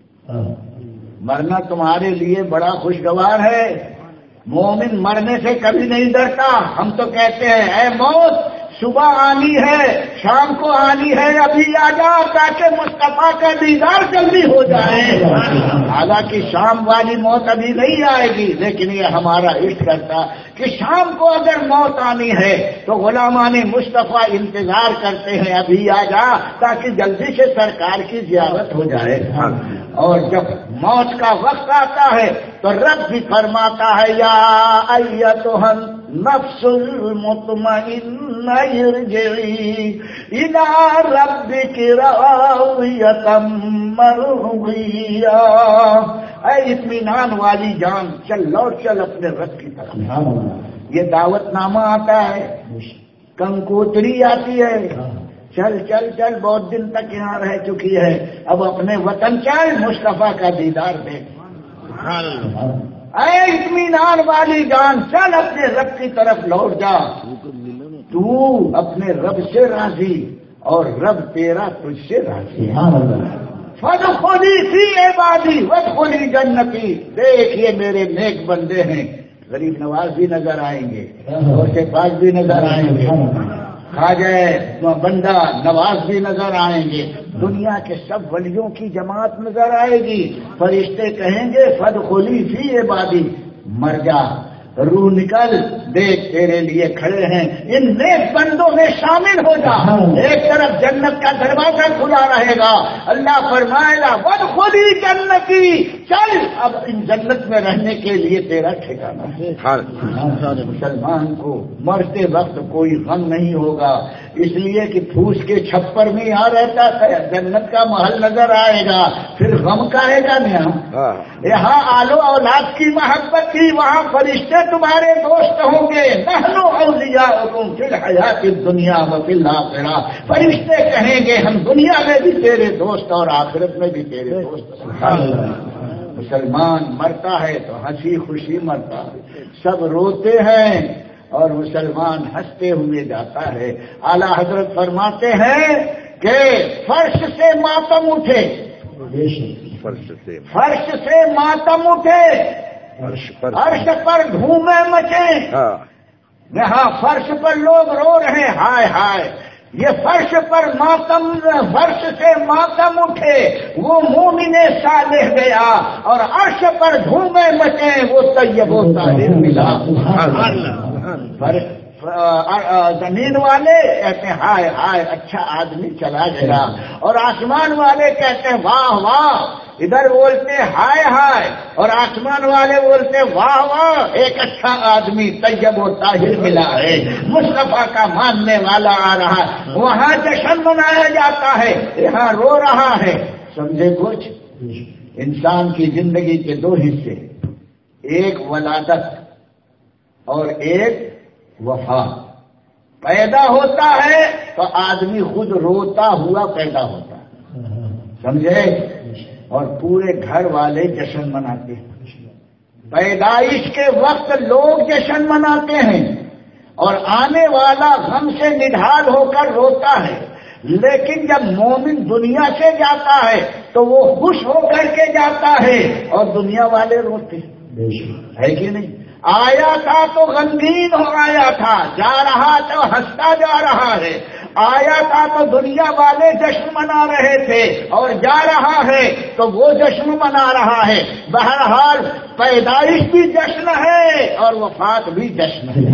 S1: مرنا تمہارے لیے بڑا خوشگوار ہے۔ مومن مرنے سے کبھی نہیں ڈرتا، ہم تو کہتے ہیں اے موت صبح آنی ہے، شام کو آنی ہے، ابھی آ جا تاکہ مصطفیٰ کا دیدار جلدی ہو جائے۔ حالانکہ شام والی موت ابھی نہیں آئے گی، لیکن یہ ہمارا عشق کرتا کہ شام کو اگر موت آنی ہے تو غلامان مصطفیٰ انتظار کرتے ہیں ابھی آ جا تاکہ جلدی سے سرکار کی زیارت ہو جائے۔ اور جب موت کا وقت آتا ہے تو رب بھی فرماتا ہے یا ایتھا النفس المطمئنہ ارجعی الی ربک راضیۃ مرضیہ، اے اطمینان والی جان چل لوٹ چل اپنے رب کی طرف۔ یہ دعوت نامہ آتا ہے، کنکوتری آتی ہے، چل چل چل بہت دن تک یہاں رہ چکی ہے، اب اپنے وطن چل مصطفیٰ کا دیدار دے۔ اے اطمینان والی جان چل اپنے رب کی طرف لوٹ جا، تو اپنے رب سے راضی اور رب تیرا تجھ سے راضی۔ فادخلی فی عبادی وادخلی جنتی، دیکھیے میرے نیک بندے ہیں، غریب نواز بھی نظر آئیں گے، اور کے پاس بھی نظر آئیں گے، خواجہ بندہ نواز بھی نظر آئیں گے، دنیا کے سب ولیوں کی جماعت نظر آئے گی۔ فرشتے کہیں گے فادخلی فی عبادی، مر جا، روح نکل، دیکھ تیرے لیے کھڑے ہیں، ان نیک بندوں میں شامل ہو جا۔ ایک طرف جنت کا دروازہ کھلا رہے گا، اللہ فرمائے گا وادخلی جنتی، چل اب ان جنت میں رہنے کے لیے تیرا ٹھکانہ ہے۔ مسلمان کو مرتے وقت کوئی غم نہیں ہوگا، اس لیے کہ پھوس کے چھپر میں یہاں رہتا ہے، جنت کا محل نظر آئے گا، پھر غم کا ہے گا یہاں۔ یہاں آل و اولاد کی محبت تھی، وہاں فرشتے تمہارے دوست ہوں گے، نحن اولیاء اولیاؤکم فی الحیات الدنیا وفی الآخرہ، فرشتے کہیں گے ہم دنیا میں بھی تیرے دوست اور آخرت میں بھی تیرے دوست۔ مسلمان مرتا ہے تو ہنسی خوشی مرتا ہے، سب روتے ہیں اور مسلمان ہنستے ہوئے جاتا ہے۔ اعلیٰ حضرت فرماتے ہیں کہ فرش سے ماتم اٹھے، فرش سے ماتم اٹھے، فرش پر دھومیں مچیں، یہاں فرش پر لوگ رو رہے ہائے ہائے، یہ فرش پر ماتم، فرش سے ماتم اٹھے وہ مومن صالح گیا، اور عرش پر دھومیں مچیں وہ طیب و طاہر ملا۔ زمین والے کہتے ہیں ہائے ہائے اچھا آدمی چلا گیا، اور آسمان والے کہتے ہیں واہ واہ، ادھر بولتے ہائے ہائے اور آسمان والے بولتے واہ واہ، ایک اچھا آدمی طیب و طاہر ملا ہے، مصطفیٰ کا ماننے والا آ رہا ہے۔ وہاں جشن منایا جاتا ہے، یہاں رو رہا ہے۔ سمجھے کچھ؟ انسان کی زندگی کے دو حصے، ایک ولادت اور ایک وفات۔ پیدا ہوتا ہے تو آدمی خود روتا ہوا پیدا ہوتا ہے، سمجھے؟ اور پورے گھر والے جشن مناتے ہیں۔ پیدائش کے وقت لوگ جشن مناتے ہیں اور آنے والا غم سے نڈھال ہو کر روتا ہے، لیکن جب مومن دنیا سے جاتا ہے تو وہ خوش ہو کر کے جاتا ہے اور دنیا والے روتے ہے کہ نہیں؟ آیا تھا تو غمگین ہو آیا تھا، جا رہا تو ہنستا جا رہا ہے، آیا تھا تو دنیا والے جشن منا رہے تھے اور جا رہا ہے تو وہ جشن منا رہا ہے۔ بہرحال پیدائش بھی جشن ہے اور وفات بھی جشن ہے،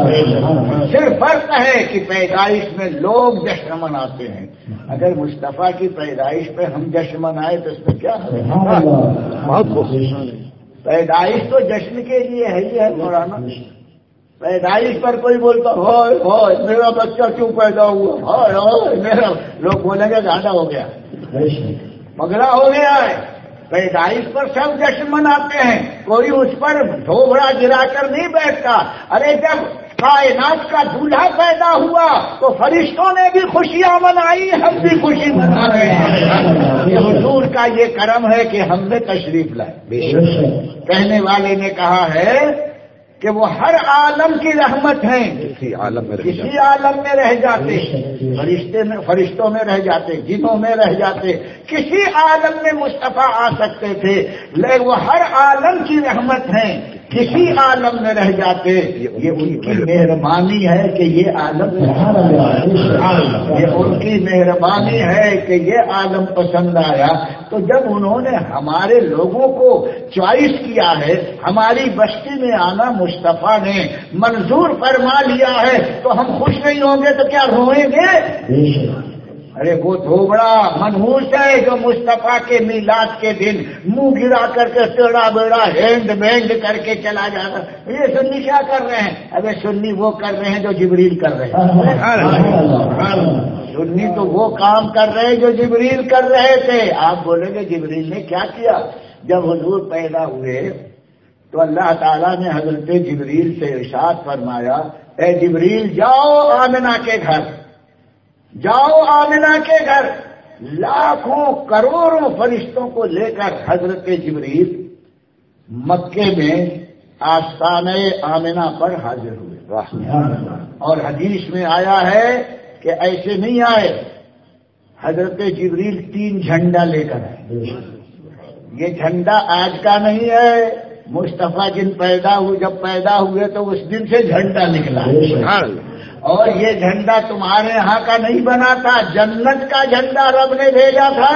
S1: صرف فرق ہے کہ پیدائش میں لوگ جشن مناتے ہیں۔ اگر مصطفیٰ کی پیدائش پہ ہم جشن منائے تو اس میں کیا ہے؟ بہت پیدائش تو جشن کے لیے ہے ہی ہے مولانا۔ پیدائش پر کوئی بولتا ہائے ہائے میرا بچہ کیوں پیدا ہوا، ہائے ہائے میرا، لوگ بولیں گے گانا ہو گیا، پگلا ہو گیا ہے۔ پیدائش پر سب جشن مناتے ہیں، کوئی اس پر ڈھوبڑا گرا کر نہیں بیٹھتا۔ ارے جب کائنات کا دولہا پیدا ہوا تو فرشتوں نے بھی خوشیاں منائی، ہم بھی خوشی منا رہے ہیں۔ حضور کا یہ کرم ہے کہ ہم نے تشریف لائے۔ کہنے والے نے کہا ہے کہ وہ ہر عالم کی رحمت ہیں، کسی عالم میں رہ جاتے، فرشتوں میں رہ جاتے، جنوں میں رہ جاتے، کسی عالم میں مصطفیٰ آ سکتے تھے، لیکن وہ ہر عالم کی رحمت ہیں، کسی عالم میں رہ جاتے۔ یہ ان کی مہربانی ہے کہ یہ عالم، یہ ان کی مہربانی ہے کہ یہ عالم پسند آیا۔ تو جب انہوں نے ہمارے لوگوں کو چوائس کیا ہے، ہماری بستی میں آنا مصطفیٰ نے منظور فرما لیا ہے، تو ہم خوش نہیں ہوں گے تو کیا روئیں گے؟ ارے وہ دھوبڑا منحوس ہے جو مصطفیٰ کے میلاد کے دن منہ گرا کر کے ٹیڑھا بیڑا ہینڈ بینڈ کر کے چلا جاتا۔ یہ سنی کیا کر رہے ہیں؟ ابے سنی وہ کر رہے ہیں جو جبریل کر رہے ہیں، سنی تو وہ کام کر رہے ہیں جو جبریل کر رہے تھے۔ آپ بولیں گے جبریل نے کیا کیا؟ جب حضور پیدا ہوئے تو اللہ تعالیٰ نے حضرت جبریل سے ارشاد فرمایا، اے جبریل جاؤ آمنہ کے گھر، جاؤ آمنہ کے گھر۔ لاکھوں کروڑوں فرشتوں کو لے کر حضرت جبریل مکے میں آستانہ آمنہ پر حاضر ہوئے، اور حدیث میں آیا ہے کہ ایسے نہیں آئے، حضرت جبریل 3 جھنڈا لے کر آئے۔ یہ جھنڈا آج کا نہیں ہے، مصطفیٰ جب پیدا ہوئے تو اس دن سے جھنڈا نکلا، اور یہ جھنڈا تمہارے یہاں کا نہیں بنا تھا، جنت کا جھنڈا رب نے بھیجا تھا۔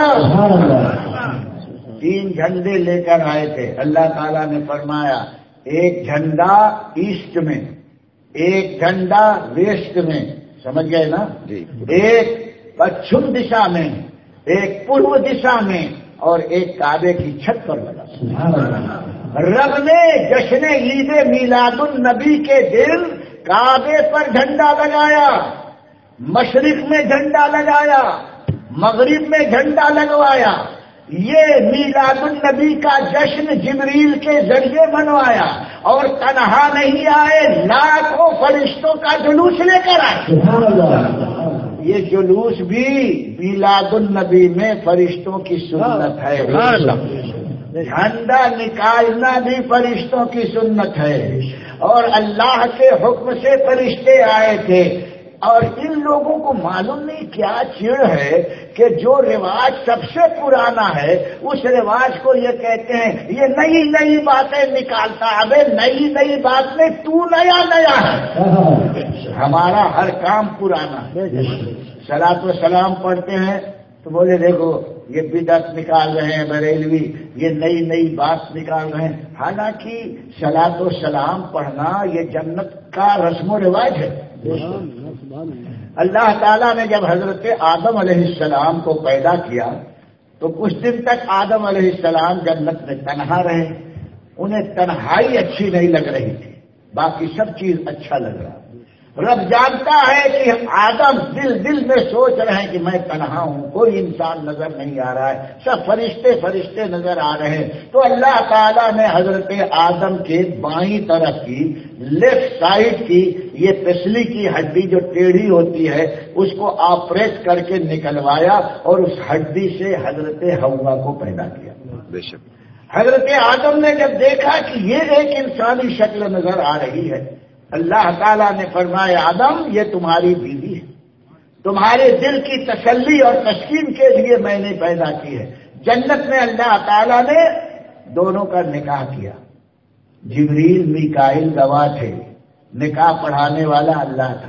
S1: 3 جھنڈے لے کر آئے تھے۔ اللہ تعالیٰ نے فرمایا ایک جھنڈا ایسٹ میں، ایک جھنڈا ویسٹ میں، سمجھ گئے نا؟ ایک پچھم دشا میں، ایک پورو دشا میں، اور ایک کعبے کی چھت پر لگا۔ رب نے جشن عید میلاد النبی کے دن کعبے پر جھنڈا لگایا، مشرق میں جھنڈا لگایا، مغرب میں جھنڈا لگوایا۔ یہ میلاد النبی کا جشن جبریل کے ذریعے منوایا، اور تنہا نہیں آئے، لاکھوں فرشتوں کا جلوس لے کر آئے. یہ جلوس بھی میلاد النبی میں فرشتوں کی سنت ہے. جھنڈا نکالنا بھی فرشتوں کی سنت ہے. اور اللہ کے حکم سے فرشتے آئے تھے. اور ان لوگوں کو معلوم نہیں کیا چڑ ہے کہ جو رواج سب سے پرانا ہے اس رواج کو یہ کہتے ہیں یہ نئی نئی باتیں نکالتا. ابے نئی نئی بات میں تو نیا نیا ہے. ہمارا ہر کام پرانا ہے. صلاۃ و سلام پڑھتے ہیں تو بولے دیکھو یہ بدعت نکال رہے ہیں بریلوی, یہ نئی نئی بات نکال رہے ہیں. حالانکہ صلاۃ و سلام پڑھنا یہ جنت کا رسم و رواج ہے. اللہ تعالیٰ نے جب حضرت آدم علیہ السلام کو پیدا کیا تو کچھ دن تک آدم علیہ السلام جنت میں تنہا رہے. انہیں تنہائی اچھی نہیں لگ رہی تھی, باقی سب چیز اچھا لگ رہا. رب جانتا ہے کہ آدم دل میں سوچ رہے ہیں کہ میں تنہا ہوں, کوئی انسان نظر نہیں آ رہا ہے, سب فرشتے نظر آ رہے ہیں. تو اللہ تعالیٰ نے حضرت آدم کے بائیں طرف کی لیفٹ سائڈ کی یہ پسلی کی ہڈی جو ٹیڑھی ہوتی ہے اس کو آپریٹ کر کے نکلوایا اور اس ہڈی سے حضرت حوا کو پیدا کیا.
S2: بے شک.
S1: حضرت آدم نے جب دیکھا کہ یہ ایک انسانی شکل نظر آ رہی ہے, اللہ تعالیٰ نے فرمایا آدم یہ تمہاری بیوی ہے, تمہارے دل کی تسلی اور تسکین کے لیے میں نے پیدا کی ہے. جنت میں اللہ تعالیٰ نے دونوں کا نکاح کیا. جبریل میکائیل گواہ تھے, نکاح پڑھانے والا اللہ تھا.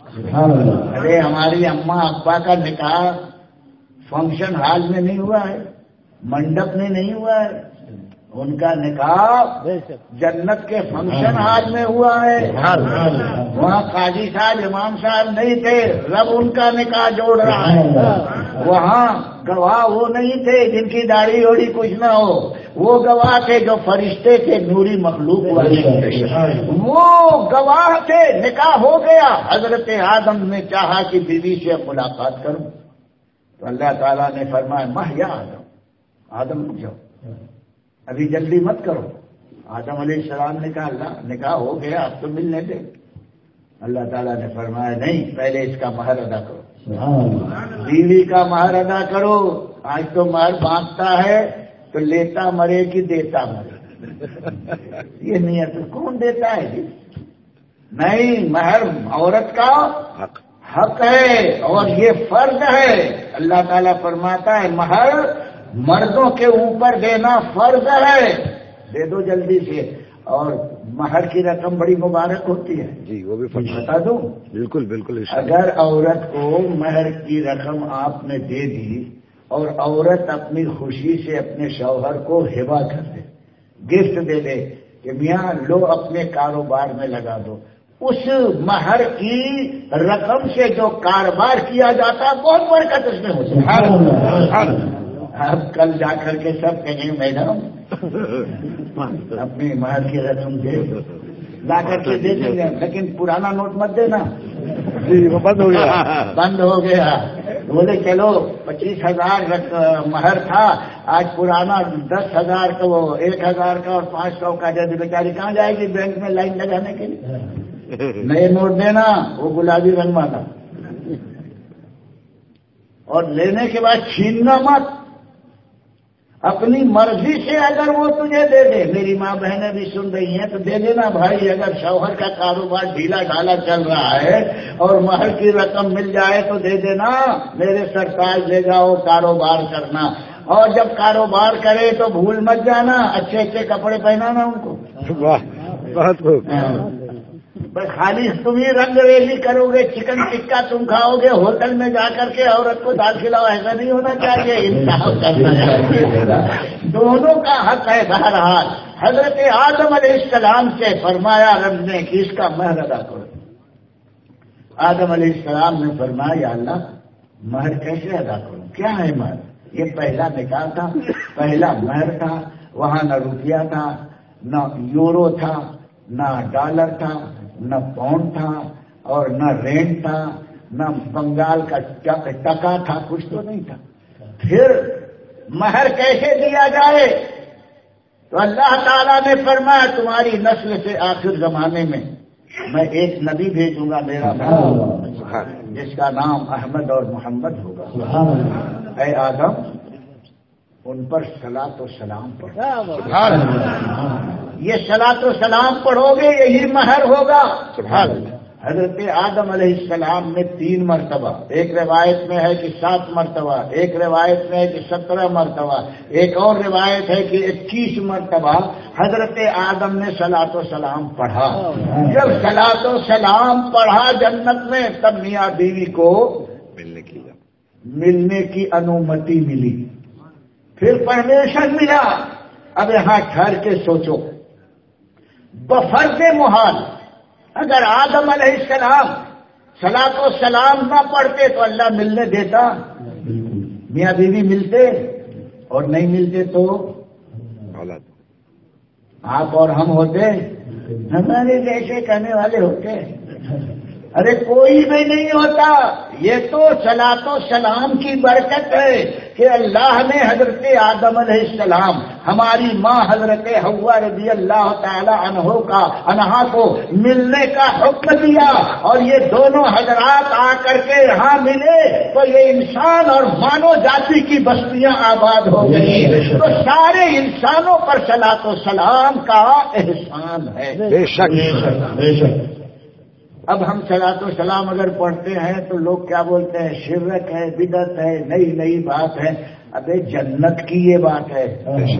S1: ارے ہماری اماں ابا کا نکاح فنکشن ہال میں نہیں ہوا ہے, منڈپ میں نہیں ہوا ہے, ان کا نکاح جنت کے فنکشن ہال میں ہوا ہے. وہاں قاضی صاحب امام صاحب نہیں تھے, رب ان کا نکاح جوڑ رہا ہے. وہاں گواہ وہ نہیں تھے جن کی داڑھی اوڑی کچھ نہ ہو, وہ گواہ تھے جو فرشتے تھے, نوری مخلوق والے, وہ گواہ تھے. نکاح ہو گیا. حضرت آدم نے چاہا کہ بیوی سے ملاقات کروں تو اللہ تعالیٰ نے فرمایا مہ یا آدم رک جاؤ, ابھی جلدی مت کرو. آدم علیہ السلام نے کہا اللہ نکاح ہو گیا اب تو ملنے دے. اللہ تعالیٰ نے فرمایا نہیں, پہلے اس کا مہر ادا کرو. بیوی کا مہر ادا کرو. آج تو مہر باندھتا ہے تو لیتا مرے کہ دیتا مرے, یہ نیت کون دیتا ہے جی؟ نہیں, مہر عورت کا حق ہے اور یہ فرض ہے. اللہ تعالیٰ فرماتا ہے مہر مردوں کے اوپر دینا فرض ہے, دے دو جلدی سے. اور مہر کی رقم بڑی مبارک ہوتی ہے
S2: جی, وہ بھی
S1: بتا دوں.
S2: بالکل بالکل.
S1: اگر عورت کو مہر کی رقم آپ نے دے دی اور عورت اپنی خوشی سے اپنے شوہر کو ہبہ کر دے, گفٹ دے دے کہ میاں لو اپنے کاروبار میں لگا دو, اس مہر کی رقم سے جو کاروبار کیا جاتا ہے بہت برکت اس میں ہوتی ہے. اب کل جا کر کے سب کہیں میڈم اپنی مہر کی رقم دے, لا کر کے دے دیں گے, لیکن پرانا نوٹ مت دینا.
S2: جی وہ بند ہو گیا.
S1: بند ہو گیا. بولے چلو 25,000 مہر تھا, آج پرانا 10,000 کا, وہ 1,000 کا اور 500 کا دے. بیچاری کہاں جائے گی بینک میں لائن لگانے کے لیے؟ نئے نوٹ دینا, وہ گلابی رنگ والا, اور لینے کے بعد چھیننا مت. اپنی مرضی سے اگر وہ تجھے دے دے, میری ماں بہنیں بھی سن رہی ہیں تو دے دینا بھائی. اگر شوہر کا کاروبار ڈھیلا ڈھالا چل رہا ہے اور مہر کی رقم مل جائے تو دے دینا, میرے سرتاج لے جاؤ کاروبار کرنا. اور جب کاروبار کرے تو بھول مت جانا, اچھے اچھے کپڑے پہنانا ان کو.
S2: واہ بہت خوب.
S1: بس خالی تم ہی رنگ ریلی کرو گے, چکن ٹکا تم کھاؤ گے ہوٹل میں جا کر کے, عورت کو دال کھلاؤ, ایسا نہیں ہونا چاہیے. انصاف کرنا چاہیے. دونوں کا حق ہے. بہرحال حضرت آدم علیہ السلام سے فرمایا رب نے کہ اس کا مہر ادا کرو. آدم علیہ السلام نے فرمایا اللہ مہر کیسے ادا کروں, کیا ہے مہر؟ یہ پہلا نکاح تھا, پہلا مہر تھا. وہاں نہ روپیہ تھا, نہ یورو تھا, نہ ڈالر تھا, نہ پاؤنڈ تھا, اور نہ رینٹ تھا, نہ بنگال کا ٹکا تھا, کچھ تو نہیں تھا. پھر مہر کیسے دیا جائے؟ تو اللہ تعالیٰ نے فرمایا تمہاری نسل سے آخر زمانے میں میں ایک نبی بھیجوں گا میرا جس کا نام احمد اور محمد ہوگا. اے آدم ان پر صلاۃ و سلام پڑھو. یہ صلاۃ و سلام پڑھو گے یہی مہر ہوگا. حضرت آدم علیہ السلام نے 3 مرتبہ، ایک روایت میں ہے کہ 7 مرتبہ، ایک روایت میں ہے کہ 17 مرتبہ، ایک اور روایت ہے کہ 21 مرتبہ حضرت آدم نے صلاۃ و سلام پڑھا. جب صلاۃ و سلام پڑھا جنت میں تب میاں بیوی کو ملنے کی انومتی ملی، پھر پرمیشن ملا. اب یہاں ٹھہر کے سوچو، بفرض محال اگر آدم علیہ السلام صلاۃ و سلام نہ پڑھتے تو اللہ ملنے دیتا؟ میاں بیوی ملتے، اور نہیں ملتے تو آپ اور ہم ہوتے، ہمارے جیسے کرنے والے ہوتے. ارے کوئی بھی نہیں ہوتا. یہ تو صلاۃ و سلام کی برکت ہے کہ اللہ نے حضرت آدم علیہ السلام، ہماری ماں حضرت حوا رضی اللہ تعالی عنہا کو ملنے کا حکم دیا، اور یہ دونوں حضرات آ کر کے یہاں ملے تو یہ انسان اور مانو جاتی کی بستیاں آباد ہو گئی. تو سارے انسانوں پر صلاۃ و سلام کا احسان ہے.
S2: بے شک بے شک.
S1: اب ہم صلاۃ و سلام اگر پڑھتے ہیں تو لوگ کیا بولتے ہیں؟ شرک ہے، بدعت ہے، نئی بات ہے. ابے جنت کی یہ بات ہے.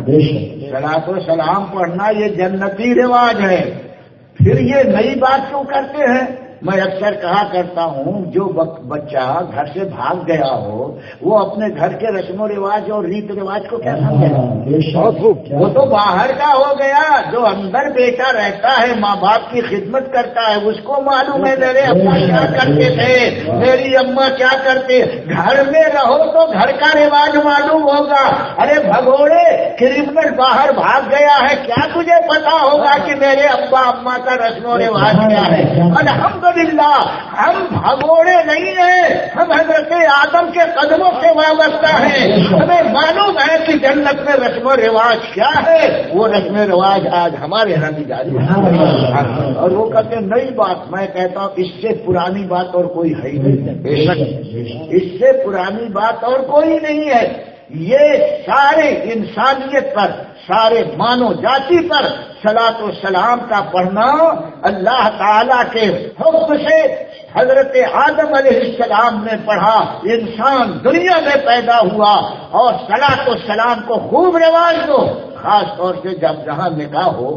S1: صلاۃ و سلام پڑھنا یہ جنتی رواج ہے. پھر یہ نئی بات کیوں کرتے ہیں؟ میں اکثر کہا کرتا ہوں جو بچہ گھر سے بھاگ گیا ہو وہ اپنے گھر کے رسم و رواج اور ریت رواج کو کیا سمجھے گا؟ وہ تو باہر کا ہو گیا. جو اندر بیٹا رہتا ہے ماں باپ کی خدمت کرتا ہے اس کو معلوم ہے میرے ابا کیا کرتے تھے، میری اماں کیا کرتے. گھر میں رہو تو گھر کا رواج معلوم ہوگا. ارے بھگوڑے کرمنل باہر بھاگ گیا ہے، کیا تجھے پتا ہوگا کہ میرے ابا اماں کا رسم و رواج کیا ہے؟ الحمدللہ ہم بھگوڑے نہیں ہیں، ہم حضرت آدم کے قدموں سے وابستہ ہیں. ہمیں معلوم ہے کہ جنت میں رسم و رواج کیا ہے. وہ رسم و رواج آج ہمارے یہاں بھی جاری ہے. اور وہ کہتے ہیں نئی بات. میں کہتا ہوں اس سے پرانی بات اور کوئی ہے ہی نہیں. اس سے پرانی بات اور کوئی نہیں ہے. یہ سارے انسانیت پر، سارے مانو جاتی پر صلاۃ و سلام کا پڑھنا اللہ تعالی کے حکم سے حضرت آدم علیہ السلام نے پڑھا. انسان دنیا میں پیدا ہوا اور صلاۃ و سلام کو خوب رواج دو. خاص طور سے جب جہاں نکاح ہو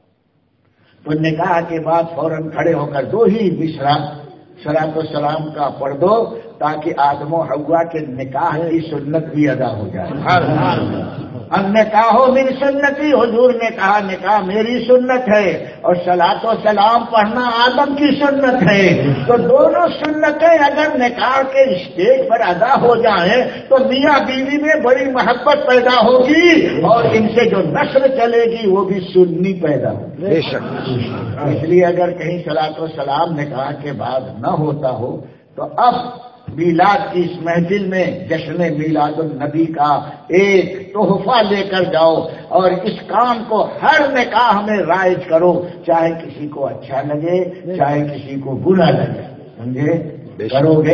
S1: تو نکاح کے بعد فوراً کھڑے ہو کر 2 ہی مصرع صلاۃ و سلام کا پڑھ دو تاکہ آدم و حوا کے نکاح کی سنت بھی ادا ہو جائے. اب نکاح من سنتی، حضور نے کہا نکاح میری سنت ہے اور صلاۃ و سلام پڑھنا آدم کی سنت ہے. تو دونوں سنتیں اگر نکاح کے اسٹیج پر ادا ہو جائیں تو میاں بیوی میں بڑی محبت پیدا ہوگی اور ان سے جو نسل چلے گی وہ بھی سنی پیدا ہوگی. اس لیے اگر کہیں صلاۃ و سلام نکاح کے بعد نہ ہوتا ہو تو اب میلاد کی اس محفل میں جشن میلاد النبی کا ایک تحفہ لے کر جاؤ اور اس کام کو ہر نکاح میں رائج کرو، چاہے کسی کو اچھا لگے چاہے کسی کو برا لگے. سمجھے؟ کرو گے؟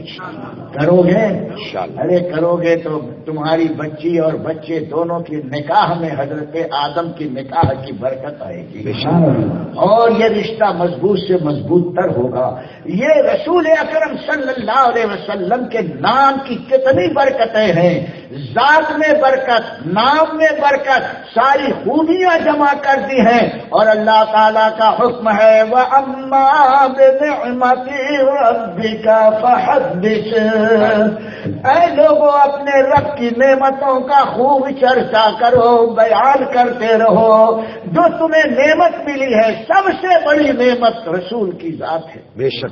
S1: ارے کرو گے تو تمہاری بچی اور بچے دونوں کی نکاح میں حضرت آدم کی نکاح کی برکت آئے گی اور یہ رشتہ مضبوط سے مضبوط تر ہوگا. یہ رسول اکرم صلی اللہ علیہ وسلم کے نام کی کتنی برکتیں ہیں. ذات میں برکت، نام میں برکت، ساری خوبیاں جمع کر دی ہیں. اور اللہ تعالیٰ کا حکم ہے وَأَمَّا بِنِعْمَتِ رَبِّكَ فَحَدِّثْ. اے لوگوں اپنے رب کی نعمتوں کا خوب چرچا کرو، بیان کرتے رہو. جو تمہیں نعمت ملی ہے سب سے بڑی نعمت رسول کی ذات ہے.
S2: بے شک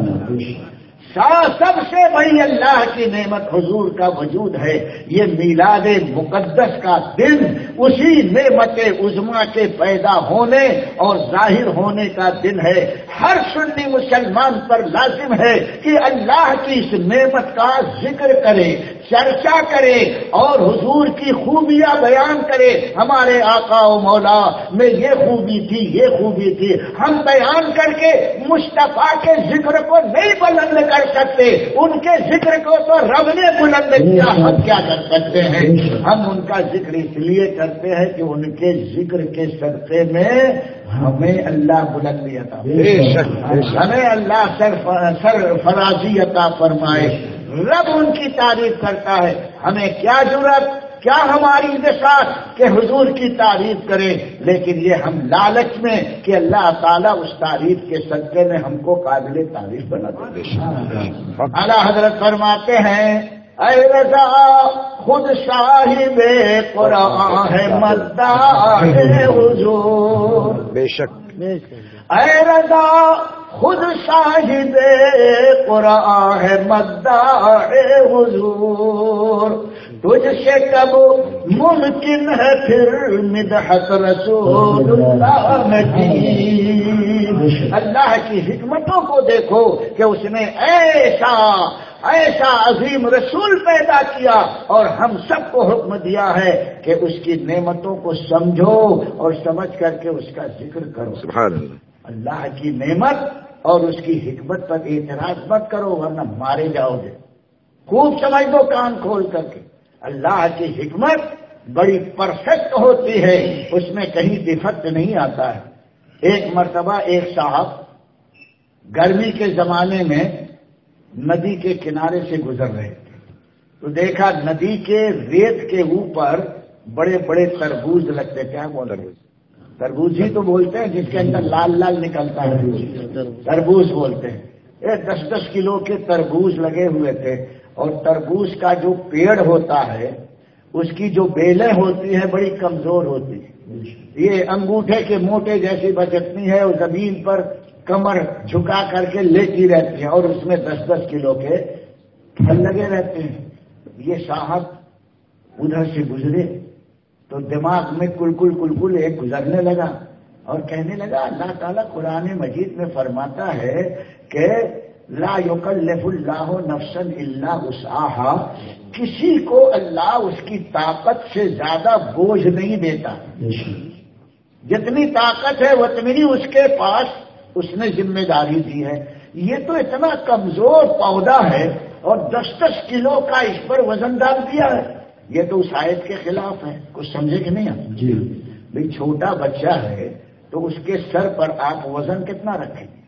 S1: سب سے بڑی اللہ کی نعمت حضور کا وجود ہے. یہ میلاد مقدس کا دن اسی نعمت عظما کے پیدا ہونے اور ظاہر ہونے کا دن ہے. ہر سنی مسلمان پر لازم ہے کہ اللہ کی اس نعمت کا ذکر کرے. چرچا کرے اور حضور کی خوبیاں بیان کرے. ہمارے آقا و مولا میں یہ خوبی تھی، یہ خوبی تھی. ہم بیان کر کے مصطفیٰ کے ذکر کو نہیں بلند کر سکتے، ان کے ذکر کو تو رب نے بلند کیا. ہم کیا کر سکتے ہیں؟ ہم ان کا ذکر اس لیے کرتے ہیں کہ ان کے ذکر کے صدقے میں ہمیں اللہ بلندی عطا فرمائے، ہمیں اللہ سرفرازی عطا فرمائے. رب ان کی تعریف کرتا ہے. ہمیں کیا ضرورت، کیا ہماری بساط کہ حضور کی تعریف کریں، لیکن یہ ہم لالچ میں کہ اللہ تعالیٰ اس تعریف کے صدقے میں ہم کو قابل تعریف بنا دے. اعلیٰ حضرت فرماتے ہیں اے رضا خود صاحب قرآن ہے مداح حضور.
S3: بے شک.
S1: اے رضا خود صاحب قرآن ہے مداح حضور. تجھ سے کب ممکن ہے پھر مدحت رسول اللہ میں کی. اللہ کی حکمتوں کو دیکھو کہ اس نے ایسا عظیم رسول پیدا کیا اور ہم سب کو حکم دیا ہے کہ اس کی نعمتوں کو سمجھو اور سمجھ کر کے اس کا ذکر کرو.
S3: سبحان اللہ.
S1: اللہ کی نعمت اور اس کی حکمت پر اعتراض مت کرو ورنہ مارے جاؤ گے. خوب سمجھ دو کان کھول کر کے. اللہ کی حکمت بڑی پرفیکٹ ہوتی ہے، اس میں کہیں ڈیفیکٹ نہیں آتا ہے. ایک مرتبہ ایک صاحب گرمی کے زمانے میں ندی کے کنارے سے گزر رہے تھے تو دیکھا ندی کے ریت کے اوپر بڑے بڑے تربوز لگتے. کیا بولتے ہیں؟ تربوز ہی تو بولتے ہیں جس کے اندر لال لال نکلتا ہے، تربوز بولتے ہیں. 10-10 کلو کے تربوز لگے ہوئے تھے اور تربوز کا جو پیڑ ہوتا ہے اس کی جو بیلیں ہوتی ہیں بڑی کمزور ہوتی ہے. یہ انگوٹھے کے موٹے جیسی بچتنی ہے اور زمین پر کمر جھکا کر کے لیٹی رہتی ہیں اور اس میں 10-10 کلو کے پھل لگے رہتے ہیں. یہ صاحب ادھر سے گزرے تو دماغ میں کلکل ایک گزرنے لگا اور کہنے لگا اللہ تعالیٰ قرآن مجید میں فرماتا ہے کہ لا یکلف اللہ نفسا الا وسعہا. کسی کو اللہ اس کی طاقت سے زیادہ بوجھ نہیں دیتا. جتنی طاقت ہے اتنی اس کے پاس اس نے ذمہ داری دی ہے. یہ تو اتنا کمزور پودا ہے اور 10-10 کلو کا اس پر وزن ڈال دیا ہے. یہ تو اس آیت کے خلاف ہے. کچھ سمجھے کہ نہیں آپ؟ جی بھائی چھوٹا بچہ ہے تو اس کے سر پر آپ وزن کتنا رکھیں گے؟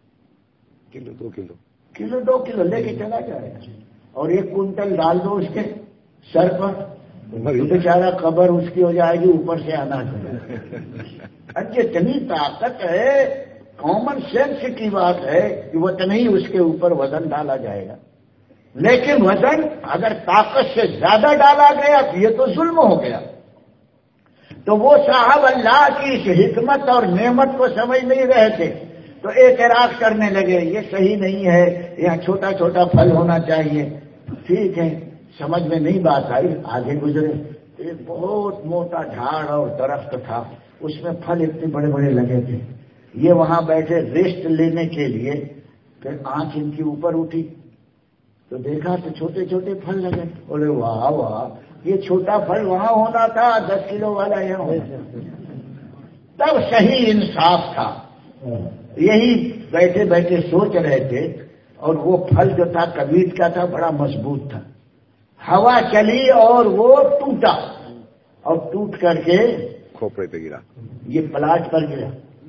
S1: کلو 2 کلو لے کے چلا جائے گا اور 1 کنٹل ڈال دو اس کے سر پر بیچارہ قبر اس کی ہو جائے گی، اوپر سے آنا چاہیے. اچھا اتنی طاقت ہے، کامن سینس کی بات ہے کہ وہ اتنی اس کے اوپر وزن ڈالا جائے گا. لیکن وزن اگر طاقت سے زیادہ ڈالا گیا تو یہ تو ظلم ہو گیا. تو وہ صاحب اللہ کی اس حکمت اور نعمت کو سمجھ نہیں رہے تھے تو اعتراض کرنے لگے یہ صحیح نہیں ہے، یہاں چھوٹا چھوٹا پھل ہونا چاہیے. ٹھیک ہے، سمجھ میں نہیں بات آئی. آگے گزرے ایک بہت موٹا جھاڑ اور درخت تھا، اس میں پھل اتنے بڑے بڑے لگے تھے. یہ وہاں بیٹھے ریسٹ لینے کے لیے. پھر آنکھ ان کی اوپر اٹھی تو دیکھا تو چھوٹے چھوٹے پھل لگے. بولے واہ واہ، یہ چھوٹا پھل وہاں ہونا تھا، 10 کلو والا یہاں ہونا. تب صحیح انصاف تھا. یہی بیٹھے بیٹھے سوچ رہے تھے اور وہ پھل جو تھا کبیت کا تھا، بڑا مضبوط تھا. ہوا چلی اور وہ ٹوٹا اور ٹوٹ کر کے
S3: کھوپڑے پہ گرا.
S1: یہ پلاٹ پر گرا.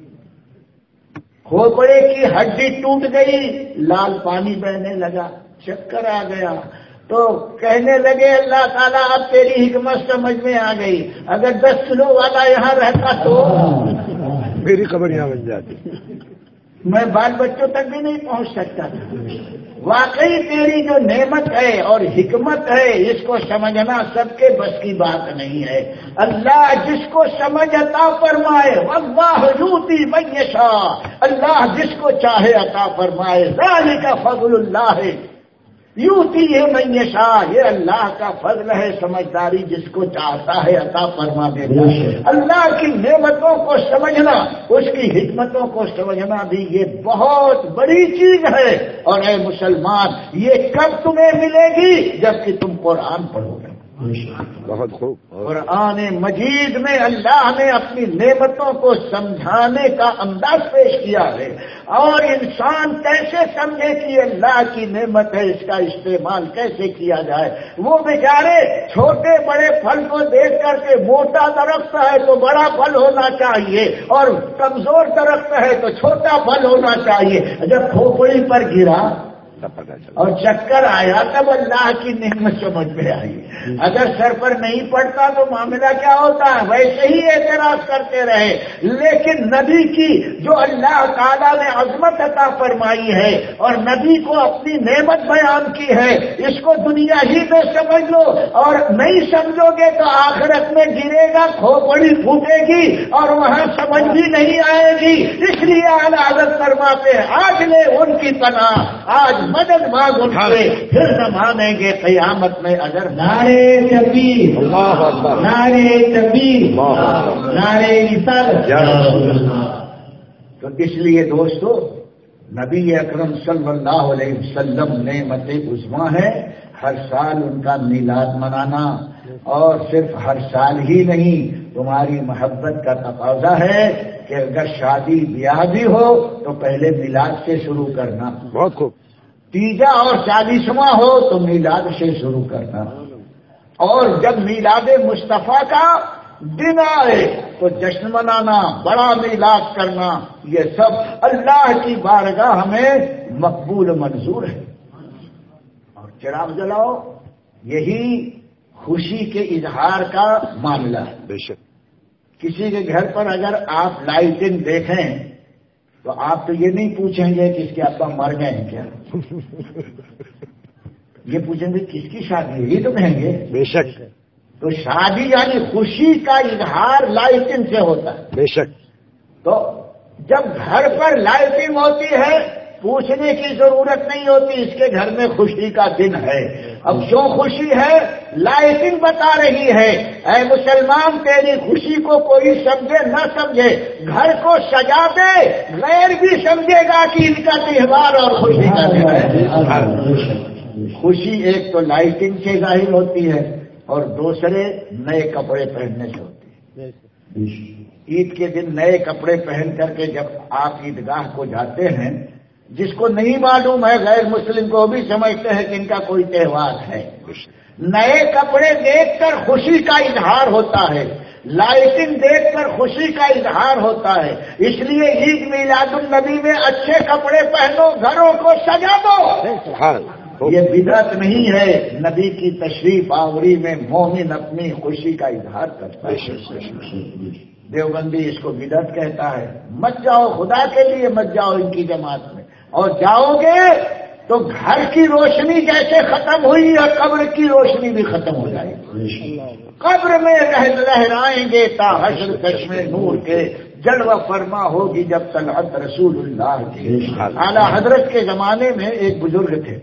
S1: کھوپڑے کی ہڈی ٹوٹ گئی، لال پانی بہنے لگا، چکر آ گیا. تو کہنے لگے اللہ تعالیٰ اب تیری حکمت سمجھ میں آ گئی. اگر 10 کلو والا یہاں رہتا تو
S3: میری خبر یہاں بن جاتی،
S1: میں بال بچوں تک بھی نہیں پہنچ سکتا تھا. واقعی تیری جو نعمت ہے اور حکمت ہے اس کو سمجھنا سب کے بس کی بات نہیں ہے. اللہ جس کو سمجھ عطا فرمائے، واللہ یؤتی من یشاء، اللہ جس کو چاہے عطا فرمائے. ذالک فضل اللہ. یوتی ہے من یشاء، یہ اللہ کا فضل ہے، سمجھداری جس کو چاہتا ہے عطا فرما دیتا ہے۔ اللہ کی نعمتوں کو سمجھنا، اس کی حکمتوں کو سمجھنا بھی یہ بہت بڑی چیز ہے۔ اور اے مسلمان، یہ کب تمہیں ملے گی؟ جبکہ تم قرآن پڑھو گے۔
S3: بہت خوب۔
S1: قرآن مجید میں اللہ نے اپنی نعمتوں کو سمجھانے کا انداز پیش کیا ہے، اور انسان کیسے سمجھے کہ اللہ کی نعمت ہے، اس کا استعمال کیسے کیا جائے۔ وہ بیچارے چھوٹے بڑے پھل کو دیکھ کر کے، موٹا درخت ہے تو بڑا پھل ہونا چاہیے، اور کمزور درخت ہے تو چھوٹا پھل ہونا چاہیے، جب کھوپڑی پر گرا اور چکر آیا تب اللہ کی نعمت سمجھ میں آئی۔ اگر سر پر نہیں پڑتا تو معاملہ کیا ہوتا ہے؟ ویسے ہی اعتراض کرتے رہے۔ لیکن نبی کی جو اللہ تعالیٰ نے عظمت عطا فرمائی ہے اور نبی کو اپنی نعمت بیان کی ہے، اس کو دنیا ہی میں سمجھ لو، اور نہیں سمجھو گے تو آخرت میں گرے گا، کھوپڑی پھوٹے گی اور وہاں سمجھ بھی نہیں آئے گی۔ اس لیے اعلیٰ حضرت فرماتے ہیں، آج لے ان کی پناہ، آج مدد مانگ ان سے، پھر نہ مانیں گے قیامت میں اگر نعرے تکبیر، نعرے تکبیر، نعرے رسالت۔ تو اس لیے دوستو، نبی اکرم صلی اللہ علیہ وسلم نعمت عظمیٰ ہے۔ ہر سال ان کا میلاد منانا، اور صرف ہر سال ہی نہیں، تمہاری محبت کا تقاضا ہے کہ اگر شادی بیاہ بھی ہو تو پہلے میلاد سے شروع کرنا،
S3: بہت خوب،
S1: تیجا اور 40واں ہو تو میلاد سے شروع کرنا، اور جب میلاد مصطفیٰ کا دن آئے تو جشن منانا، بڑا میلاد کرنا، یہ سب اللہ کی بارگاہ ہمیں مقبول و منظور ہے۔ اور چراغ جلاؤ، یہی خوشی کے اظہار کا معاملہ ہے۔
S3: بے شک۔
S1: کسی کے گھر پر اگر آپ لائٹنگ دیکھیں تو آپ تو یہ نہیں پوچھیں گے کہ اس کے ابا مر گئے ہیں کیا، یہ پوچھیں گے کس کی شادی ہے، یہ تو کہیں گے۔
S3: بے شک،
S1: تو شادی یعنی خوشی کا اظہار لائٹنگ سے ہوتا ہے۔
S3: بے شک۔
S1: تو جب گھر پر لائٹنگ ہوتی ہے، پوچھنے کی ضرورت نہیں ہوتی اس کے گھر میں خوشی کا دن ہے۔ اب جو خوشی ہے لائٹنگ بتا رہی ہے، اے مسلمان تیری خوشی کو کوئی سمجھے نہ سمجھے، گھر کو سجا دے، غیر بھی سمجھے گا کہ ان کا تہوار اور خوشی کا دن ہے۔ خوشی ایک تو لائٹنگ سے ظاہر ہوتی ہے، اور دوسرے نئے کپڑے پہننے سے ہوتی ہے۔ عید کے دن نئے کپڑے پہن کر کے جب آپ عیدگاہ کو جاتے ہیں، جس کو نہیں معلوم ہے غیر مسلم کو بھی سمجھتے ہیں کہ ان کا کوئی تہوار ہے۔ نئے کپڑے دیکھ کر خوشی کا اظہار ہوتا ہے، لائٹنگ دیکھ کر خوشی کا اظہار ہوتا ہے۔ اس لیے عید میلاد النبی میں اچھے کپڑے پہنو، گھروں کو سجا دو۔ یہ بدعت نہیں ہے، نبی کی تشریف آوری میں مومن اپنی خوشی کا اظہار کرتا ہے۔ دیوبندی اس کو بدعت کہتا ہے۔ مت جاؤ، خدا کے لیے مت جاؤ ان کی جماعت میں، اور جاؤ گے تو گھر کی روشنی جیسے ختم ہوئی ہے قبر کی روشنی بھی ختم ہو جائے گی۔ قبر میں لہرائیں گے تا حشر چشم نور کے، جلوہ فرما ہوگی جب طلعت رسول اللہ کی۔ اعلیٰ حضرت کے زمانے میں ایک بزرگ تھے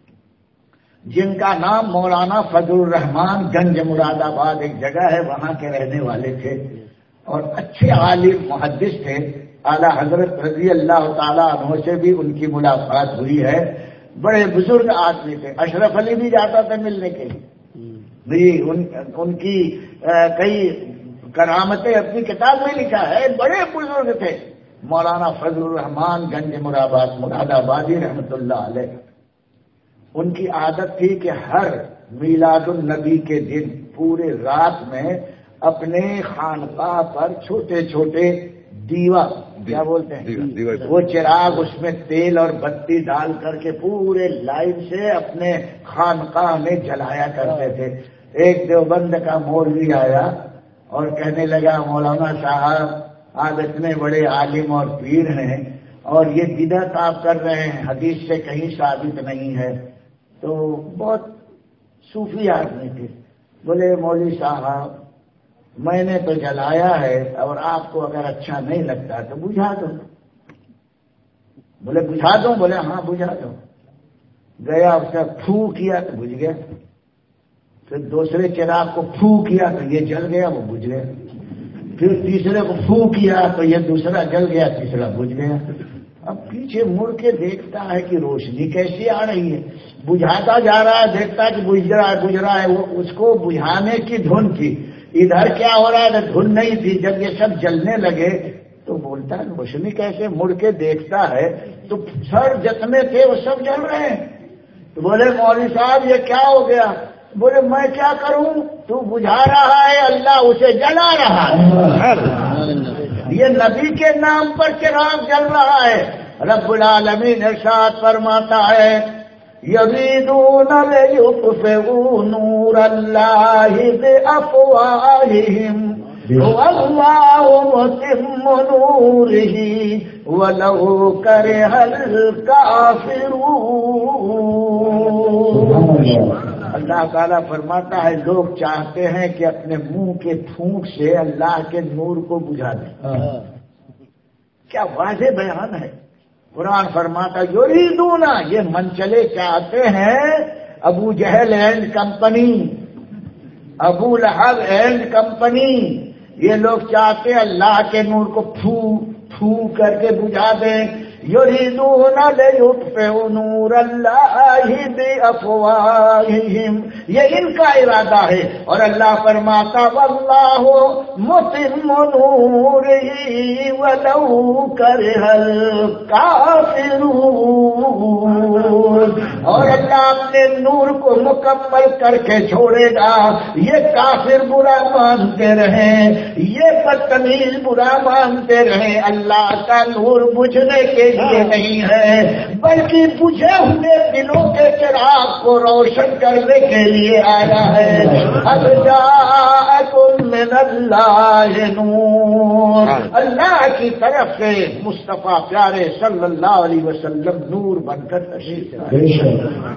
S1: جن کا نام مولانا فضل الرحمان، گنج مراد آباد ایک جگہ ہے، وہاں کے رہنے والے تھے، اور اچھے عالم محدث تھے۔ اعلیٰ حضرت رضی اللہ تعالیٰ عنہ سے بھی ان کی ملاقات ہوئی ہے۔ بڑے بزرگ آدمی تھے، اشرف علی بھی جاتا تھا ملنے کے لیے بھی۔ ان کی کئی کرامتیں اپنی کتاب میں لکھا ہے، بڑے بزرگ تھے مولانا فضل الرحمان گنج مراد آبادی رحمۃ اللہ علیہ۔ ان کی عادت تھی کہ ہر میلاد النبی کے دن پورے رات میں اپنے خانقاہ پر چھوٹے چھوٹے دیوا، کیا بولتے ہیں، وہ چراغ، اس میں تیل اور بتی ڈال کر کے پورے لائن سے اپنے خانقاہ میں جلایا کرتے تھے۔ ایک دیوبند کا مولوی آیا اور کہنے لگا، مولانا صاحب آپ اتنے بڑے عالم اور پیر ہیں اور یہ بدعت آپ کر رہے ہیں، حدیث سے کہیں ثابت نہیں ہے۔ تو بہت صوفی آدمی تھے، بولے مولوی صاحب میں نے تو جلایا ہے، اور آپ کو اگر اچھا نہیں لگتا تو بجھا دو۔ بولے بجھا دو؟ بولے ہاں بجھا دو۔ گیا اس نے پھو کیا تو بجھ گیا، پھر دوسرے چراغ کو پھو کیا تو یہ جل گیا، وہ بجھ گیا، پھر تیسرے کو پھو کیا تو یہ دوسرا جل گیا، تیسرا بجھ گیا۔ اب پیچھے مڑ کے دیکھتا ہے کہ روشنی کیسی آ رہی ہے، بجھاتا جا رہا ہے، دیکھتا ہے کہ بجھ رہا ہے، وہ اس کو بجھانے کی دھن تھی، ادھر کیا ہو رہا ہے دھن نہیں تھی۔ جب یہ سب جلنے لگے تو بولتا ہے روشنی کیسے، مڑ کے دیکھتا ہے تو سر جتنے تھے وہ سب جل رہے ہیں۔ تو بولے مولوی صاحب یہ کیا ہو گیا؟ بولے میں کیا کروں، تو بجھا رہا ہے، اللہ اسے جلا رہا ہے۔ یہ نبی کے نام پر چراغ جل رہا ہے۔ رب العالمین ارشاد فرماتا ہے یریدون لیطفئوا نور اللہ بافواہہم واللہ متم نورہ ولو کرہ الکافرون۔ اللہ تعالیٰ فرماتا ہے لوگ چاہتے ہیں کہ اپنے منہ کے پھونک سے اللہ کے نور کو بجھا دیں۔ کیا واضح بیان ہے۔ قرآن فرماتا یریدون، یہ منچلے چاہتے ہیں، ابو جہل اینڈ کمپنی، ابو لہب اینڈ کمپنی، یہ لوگ چاہتے ہیں اللہ کے نور کو پھو کر کے بجھا دیں۔ یریدون لیطفئوا نور اللہ بافواہہم، یہ ان کا ارادہ ہے، اور اللہ فرماتا واللہ متم نورہ ولو کرہ الکافرون، اور اللہ اپنے نور کو مکمل کر کے چھوڑے گا، یہ کافر برا مانتے رہیں، یہ بدتمیز برا مانتے رہیں، اللہ کا نور بجھنے کے لیے نہیں ہے بلکہ بجھے ہوئے دلوں کے چراغ کو روشن کرنے کے لیے آیا ہے۔ قد جاءکم من اللہ نور، اللہ کی طرف سے مصطفیٰ پیارے صلی اللہ علیہ وسلم نور بن کر تشریف لائے،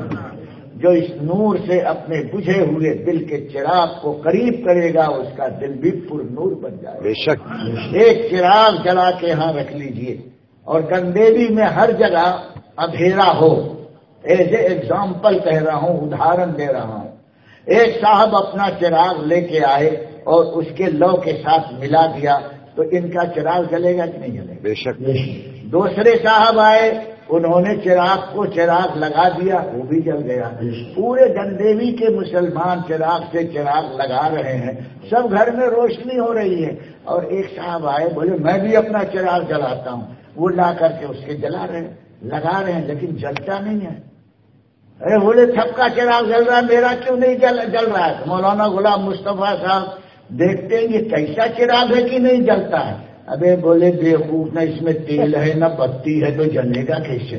S1: جو اس نور سے اپنے بجھے ہوئے دل کے چراغ کو قریب کرے گا اس کا دل بھی پر نور بن جائے گا۔
S3: بے شک
S1: ایک چراغ جلا کے ہاں رکھ لیجئے، اور گندیری میں ہر جگہ اندھیرا ہو، ایز اے ایگزامپل کہہ رہا ہوں، ادھارن دے رہا ہوں، ایک صاحب اپنا چراغ لے کے آئے اور اس کے لو کے ساتھ ملا دیا تو ان کا چراغ جلے گا کہ نہیں جلے گا؟
S3: بے شک
S1: دوسرے صاحب آئے، انہوں نے چراغ کو چراغ لگا دیا، وہ بھی جل گیا۔ پورے گندیوی کے مسلمان چراغ سے چراغ لگا رہے ہیں، سب گھر میں روشنی ہو رہی ہے، اور ایک صاحب آئے بولے میں بھی اپنا چراغ جلاتا ہوں، وہ لا کر کے اس کے جلا رہے ہیں، لگا رہے ہیں، لیکن جلتا نہیں ہے۔ ارے بولے سب کا چراغ جل رہا ہے، میرا کیوں نہیں جل رہا ہے؟ مولانا غلام مصطفیٰ صاحب دیکھتے ہیں یہ کیسا چراغ ہے کہ نہیں جلتا ہے۔ ابے بولے بیوقوف، نہ اس میں تیل ہے نہ بتی ہے تو جلے گا کیسے؟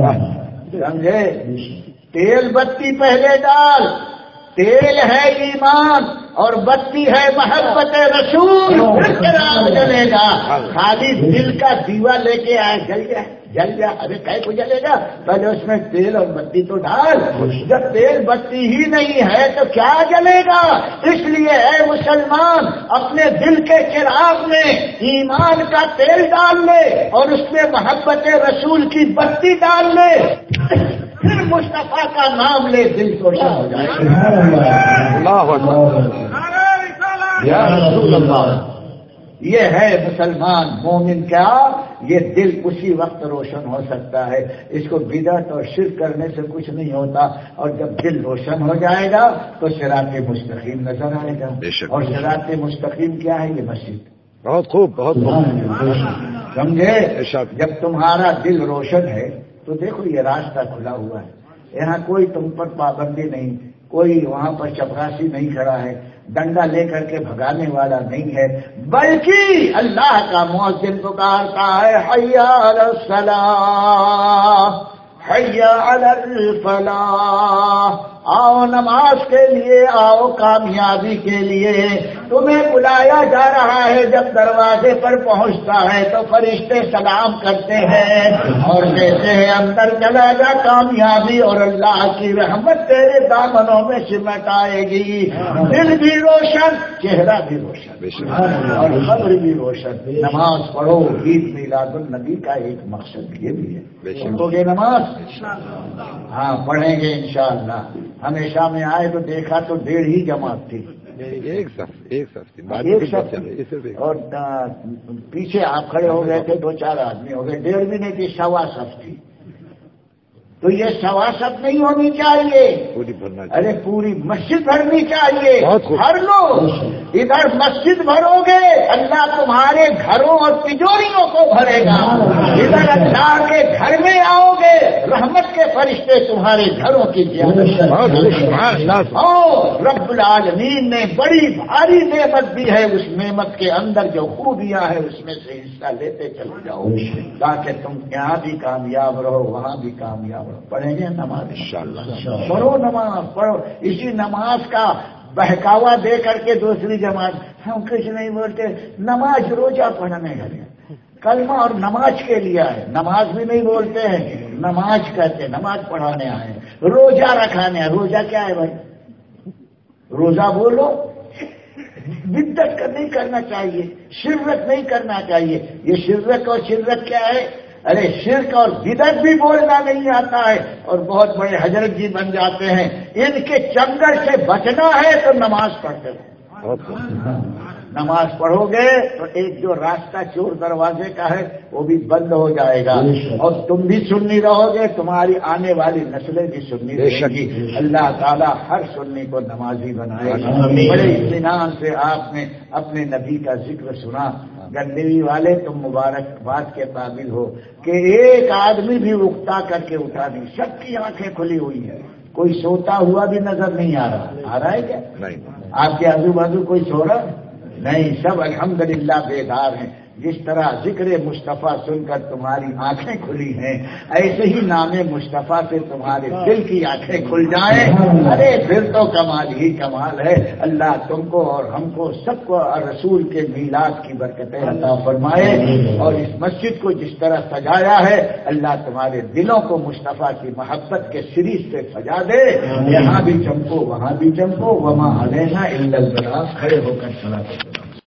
S1: سمجھے؟ تیل بتی پہلے ڈال، تیل ہے ایمان اور بتی ہے محبت رسول، پھر چراغ جلے گا۔ خالی دل کا دیوا لے کے آئے جل گیا، ارے کہے کو جلے گا؟ پہلے اس میں تیل اور بتی تو ڈال، جب تیل بتی ہی نہیں ہے تو کیا جلے گا؟ اس لیے اے مسلمان اپنے دل کے چراغ میں ایمان کا تیل ڈال لے اور اس میں محبت رسول کی بتی ڈال لے، پھر مصطفیٰ کا نام لے، دل روشن ہو جائے گا۔
S3: اللہ اکبر،
S1: یا رسول اللہ، یہ ہے مسلمان مومن کیا؟ یہ دل اسی وقت روشن ہو سکتا ہے، اس کو بدعت اور شرک کرنے سے کچھ نہیں ہوتا، اور جب دل روشن ہو جائے گا تو صراط مستقیم نظر آئے گا۔ اور صراط مستقیم کیا ہے؟ یہ مسجد۔
S3: بہت خوب، بہت خوب،
S1: سمجھے؟ جب تمہارا دل روشن ہے تو دیکھو یہ راستہ کھلا ہوا ہے، یہاں کوئی تم پر پابندی نہیں، کوئی وہاں پر چپراسی نہیں کھڑا ہے، ڈنڈا لے کر کے بھگانے والا نہیں ہے، بلکہ اللہ کا مؤذن پکارتا ہے حی علی الصلاۃ، حی علی الفلاح، آؤ نماز کے لیے، آؤ کامیابی کے لیے، تمہیں بلایا جا رہا ہے۔ جب دروازے پر پہنچتا ہے تو فرشتے سلام کرتے ہیں اور کہتے ہیں اندر چلا جا، کامیابی اور اللہ کی رحمت تیرے دامنوں میں سمٹ آئے گی۔ دل بھی روشن، چہرہ بھی روشن، اور قبر بھی روشن۔ نماز پڑھو، عید میلاد النبی کا ایک مقصد یہ بھی ہے، پڑھو گے نماز ہاں پڑھیں گے انشاءاللہ. ہمیشہ میں آئے تو دیکھا تو 1.5 ہی جماعت تھی.
S3: ایک صف
S1: اور پیچھے آپ کھڑے ہو گئے تھے 2-4 آدمی ہو گئے. 1.5 بھی نہیں تھی, 1.25 صف تھی. تو یہ 1.25 صف نہیں ہونی چاہیے,
S3: پوری بھرنا
S1: ارے پوری مسجد بھرنی چاہیے. بھر لو. ادھر مسجد بھرو گے اللہ تمہارے گھروں اور تجوریوں کو بھرے گا. ادھر اللہ کے گھر میں آؤ گے رحمت کے فرشتے تمہارے گھروں کی زیادت. اور رب العالمین نے بڑی بھاری نعمت دی ہے, اس نعمت کے اندر جو خوبیاں ہیں اس میں سے حصہ لیتے چلے جاؤ تاکہ تم یہاں بھی کامیاب رہو وہاں بھی کامیاب رہو. پڑھیں گے نماز انشاءاللہ. پڑھو نماز پڑھو. اسی نماز کا بہکاوا دے کر کے دوسری جماعت ہم کچھ نہیں بولتے. نماز روزہ پڑھنے گئے, کلمہ اور نماز کے لیے ہے. نماز بھی نہیں بولتے ہیں, نماز کہتے ہیں. نماز پڑھانے آئے, روزہ رکھانے آئے. روزہ کیا ہے بھائی؟ روزہ بولو. بدعت نہیں کرنا چاہیے, شرک نہیں کرنا چاہیے. یہ شرک اور شرک کیا ہے؟ ارے شرک اور بدعت بھی بولنا نہیں آتا ہے اور بہت بڑے حضرت جی بن جاتے ہیں. ان کے چنگل سے بچنا ہے تو نماز پڑھتے ہیں. نماز پڑھو گے تو ایک جو راستہ چور دروازے کا ہے وہ بھی بند ہو جائے گا اور تم بھی سنی رہو گے, تمہاری آنے والی نسلیں بھی سنی رہیں گی. اللہ تعالیٰ ہر سنی کو نمازی بنائے گا. بڑے اطمینان سے آپ نے اپنے نبی کا ذکر سنا. گندگی والے تم مبارکباد کے قابل ہو کہ ایک آدمی بھی اکتا کر کے اٹھا نہیں. سب کی آنکھیں کھلی ہوئی ہیں, کوئی سوتا ہوا بھی نظر نہیں آ رہا. آ رہا ہے کیا؟ آپ کے آزو بازو کوئی سو رہا نہیں؟ سب الحمدللہ بیدار ہیں. جس طرح ذکر مصطفیٰ سن کر تمہاری آنکھیں کھلی ہیں ایسے ہی نام مصطفیٰ سے تمہارے دل کی آنکھیں کھل جائیں. ارے پھر تو کمال ہی کمال ہے. اللہ تم کو اور ہم کو سب کو رسول کے میلاد کی برکتیں عطا فرمائے اور اس مسجد کو جس طرح سجایا ہے اللہ تمہارے دلوں کو مصطفیٰ کی محبت کے سریج سے سجا دے. یہاں بھی چمکو وہاں بھی چمکو. وما علینا الا البلاغ. کھڑے ہو کر صلاۃ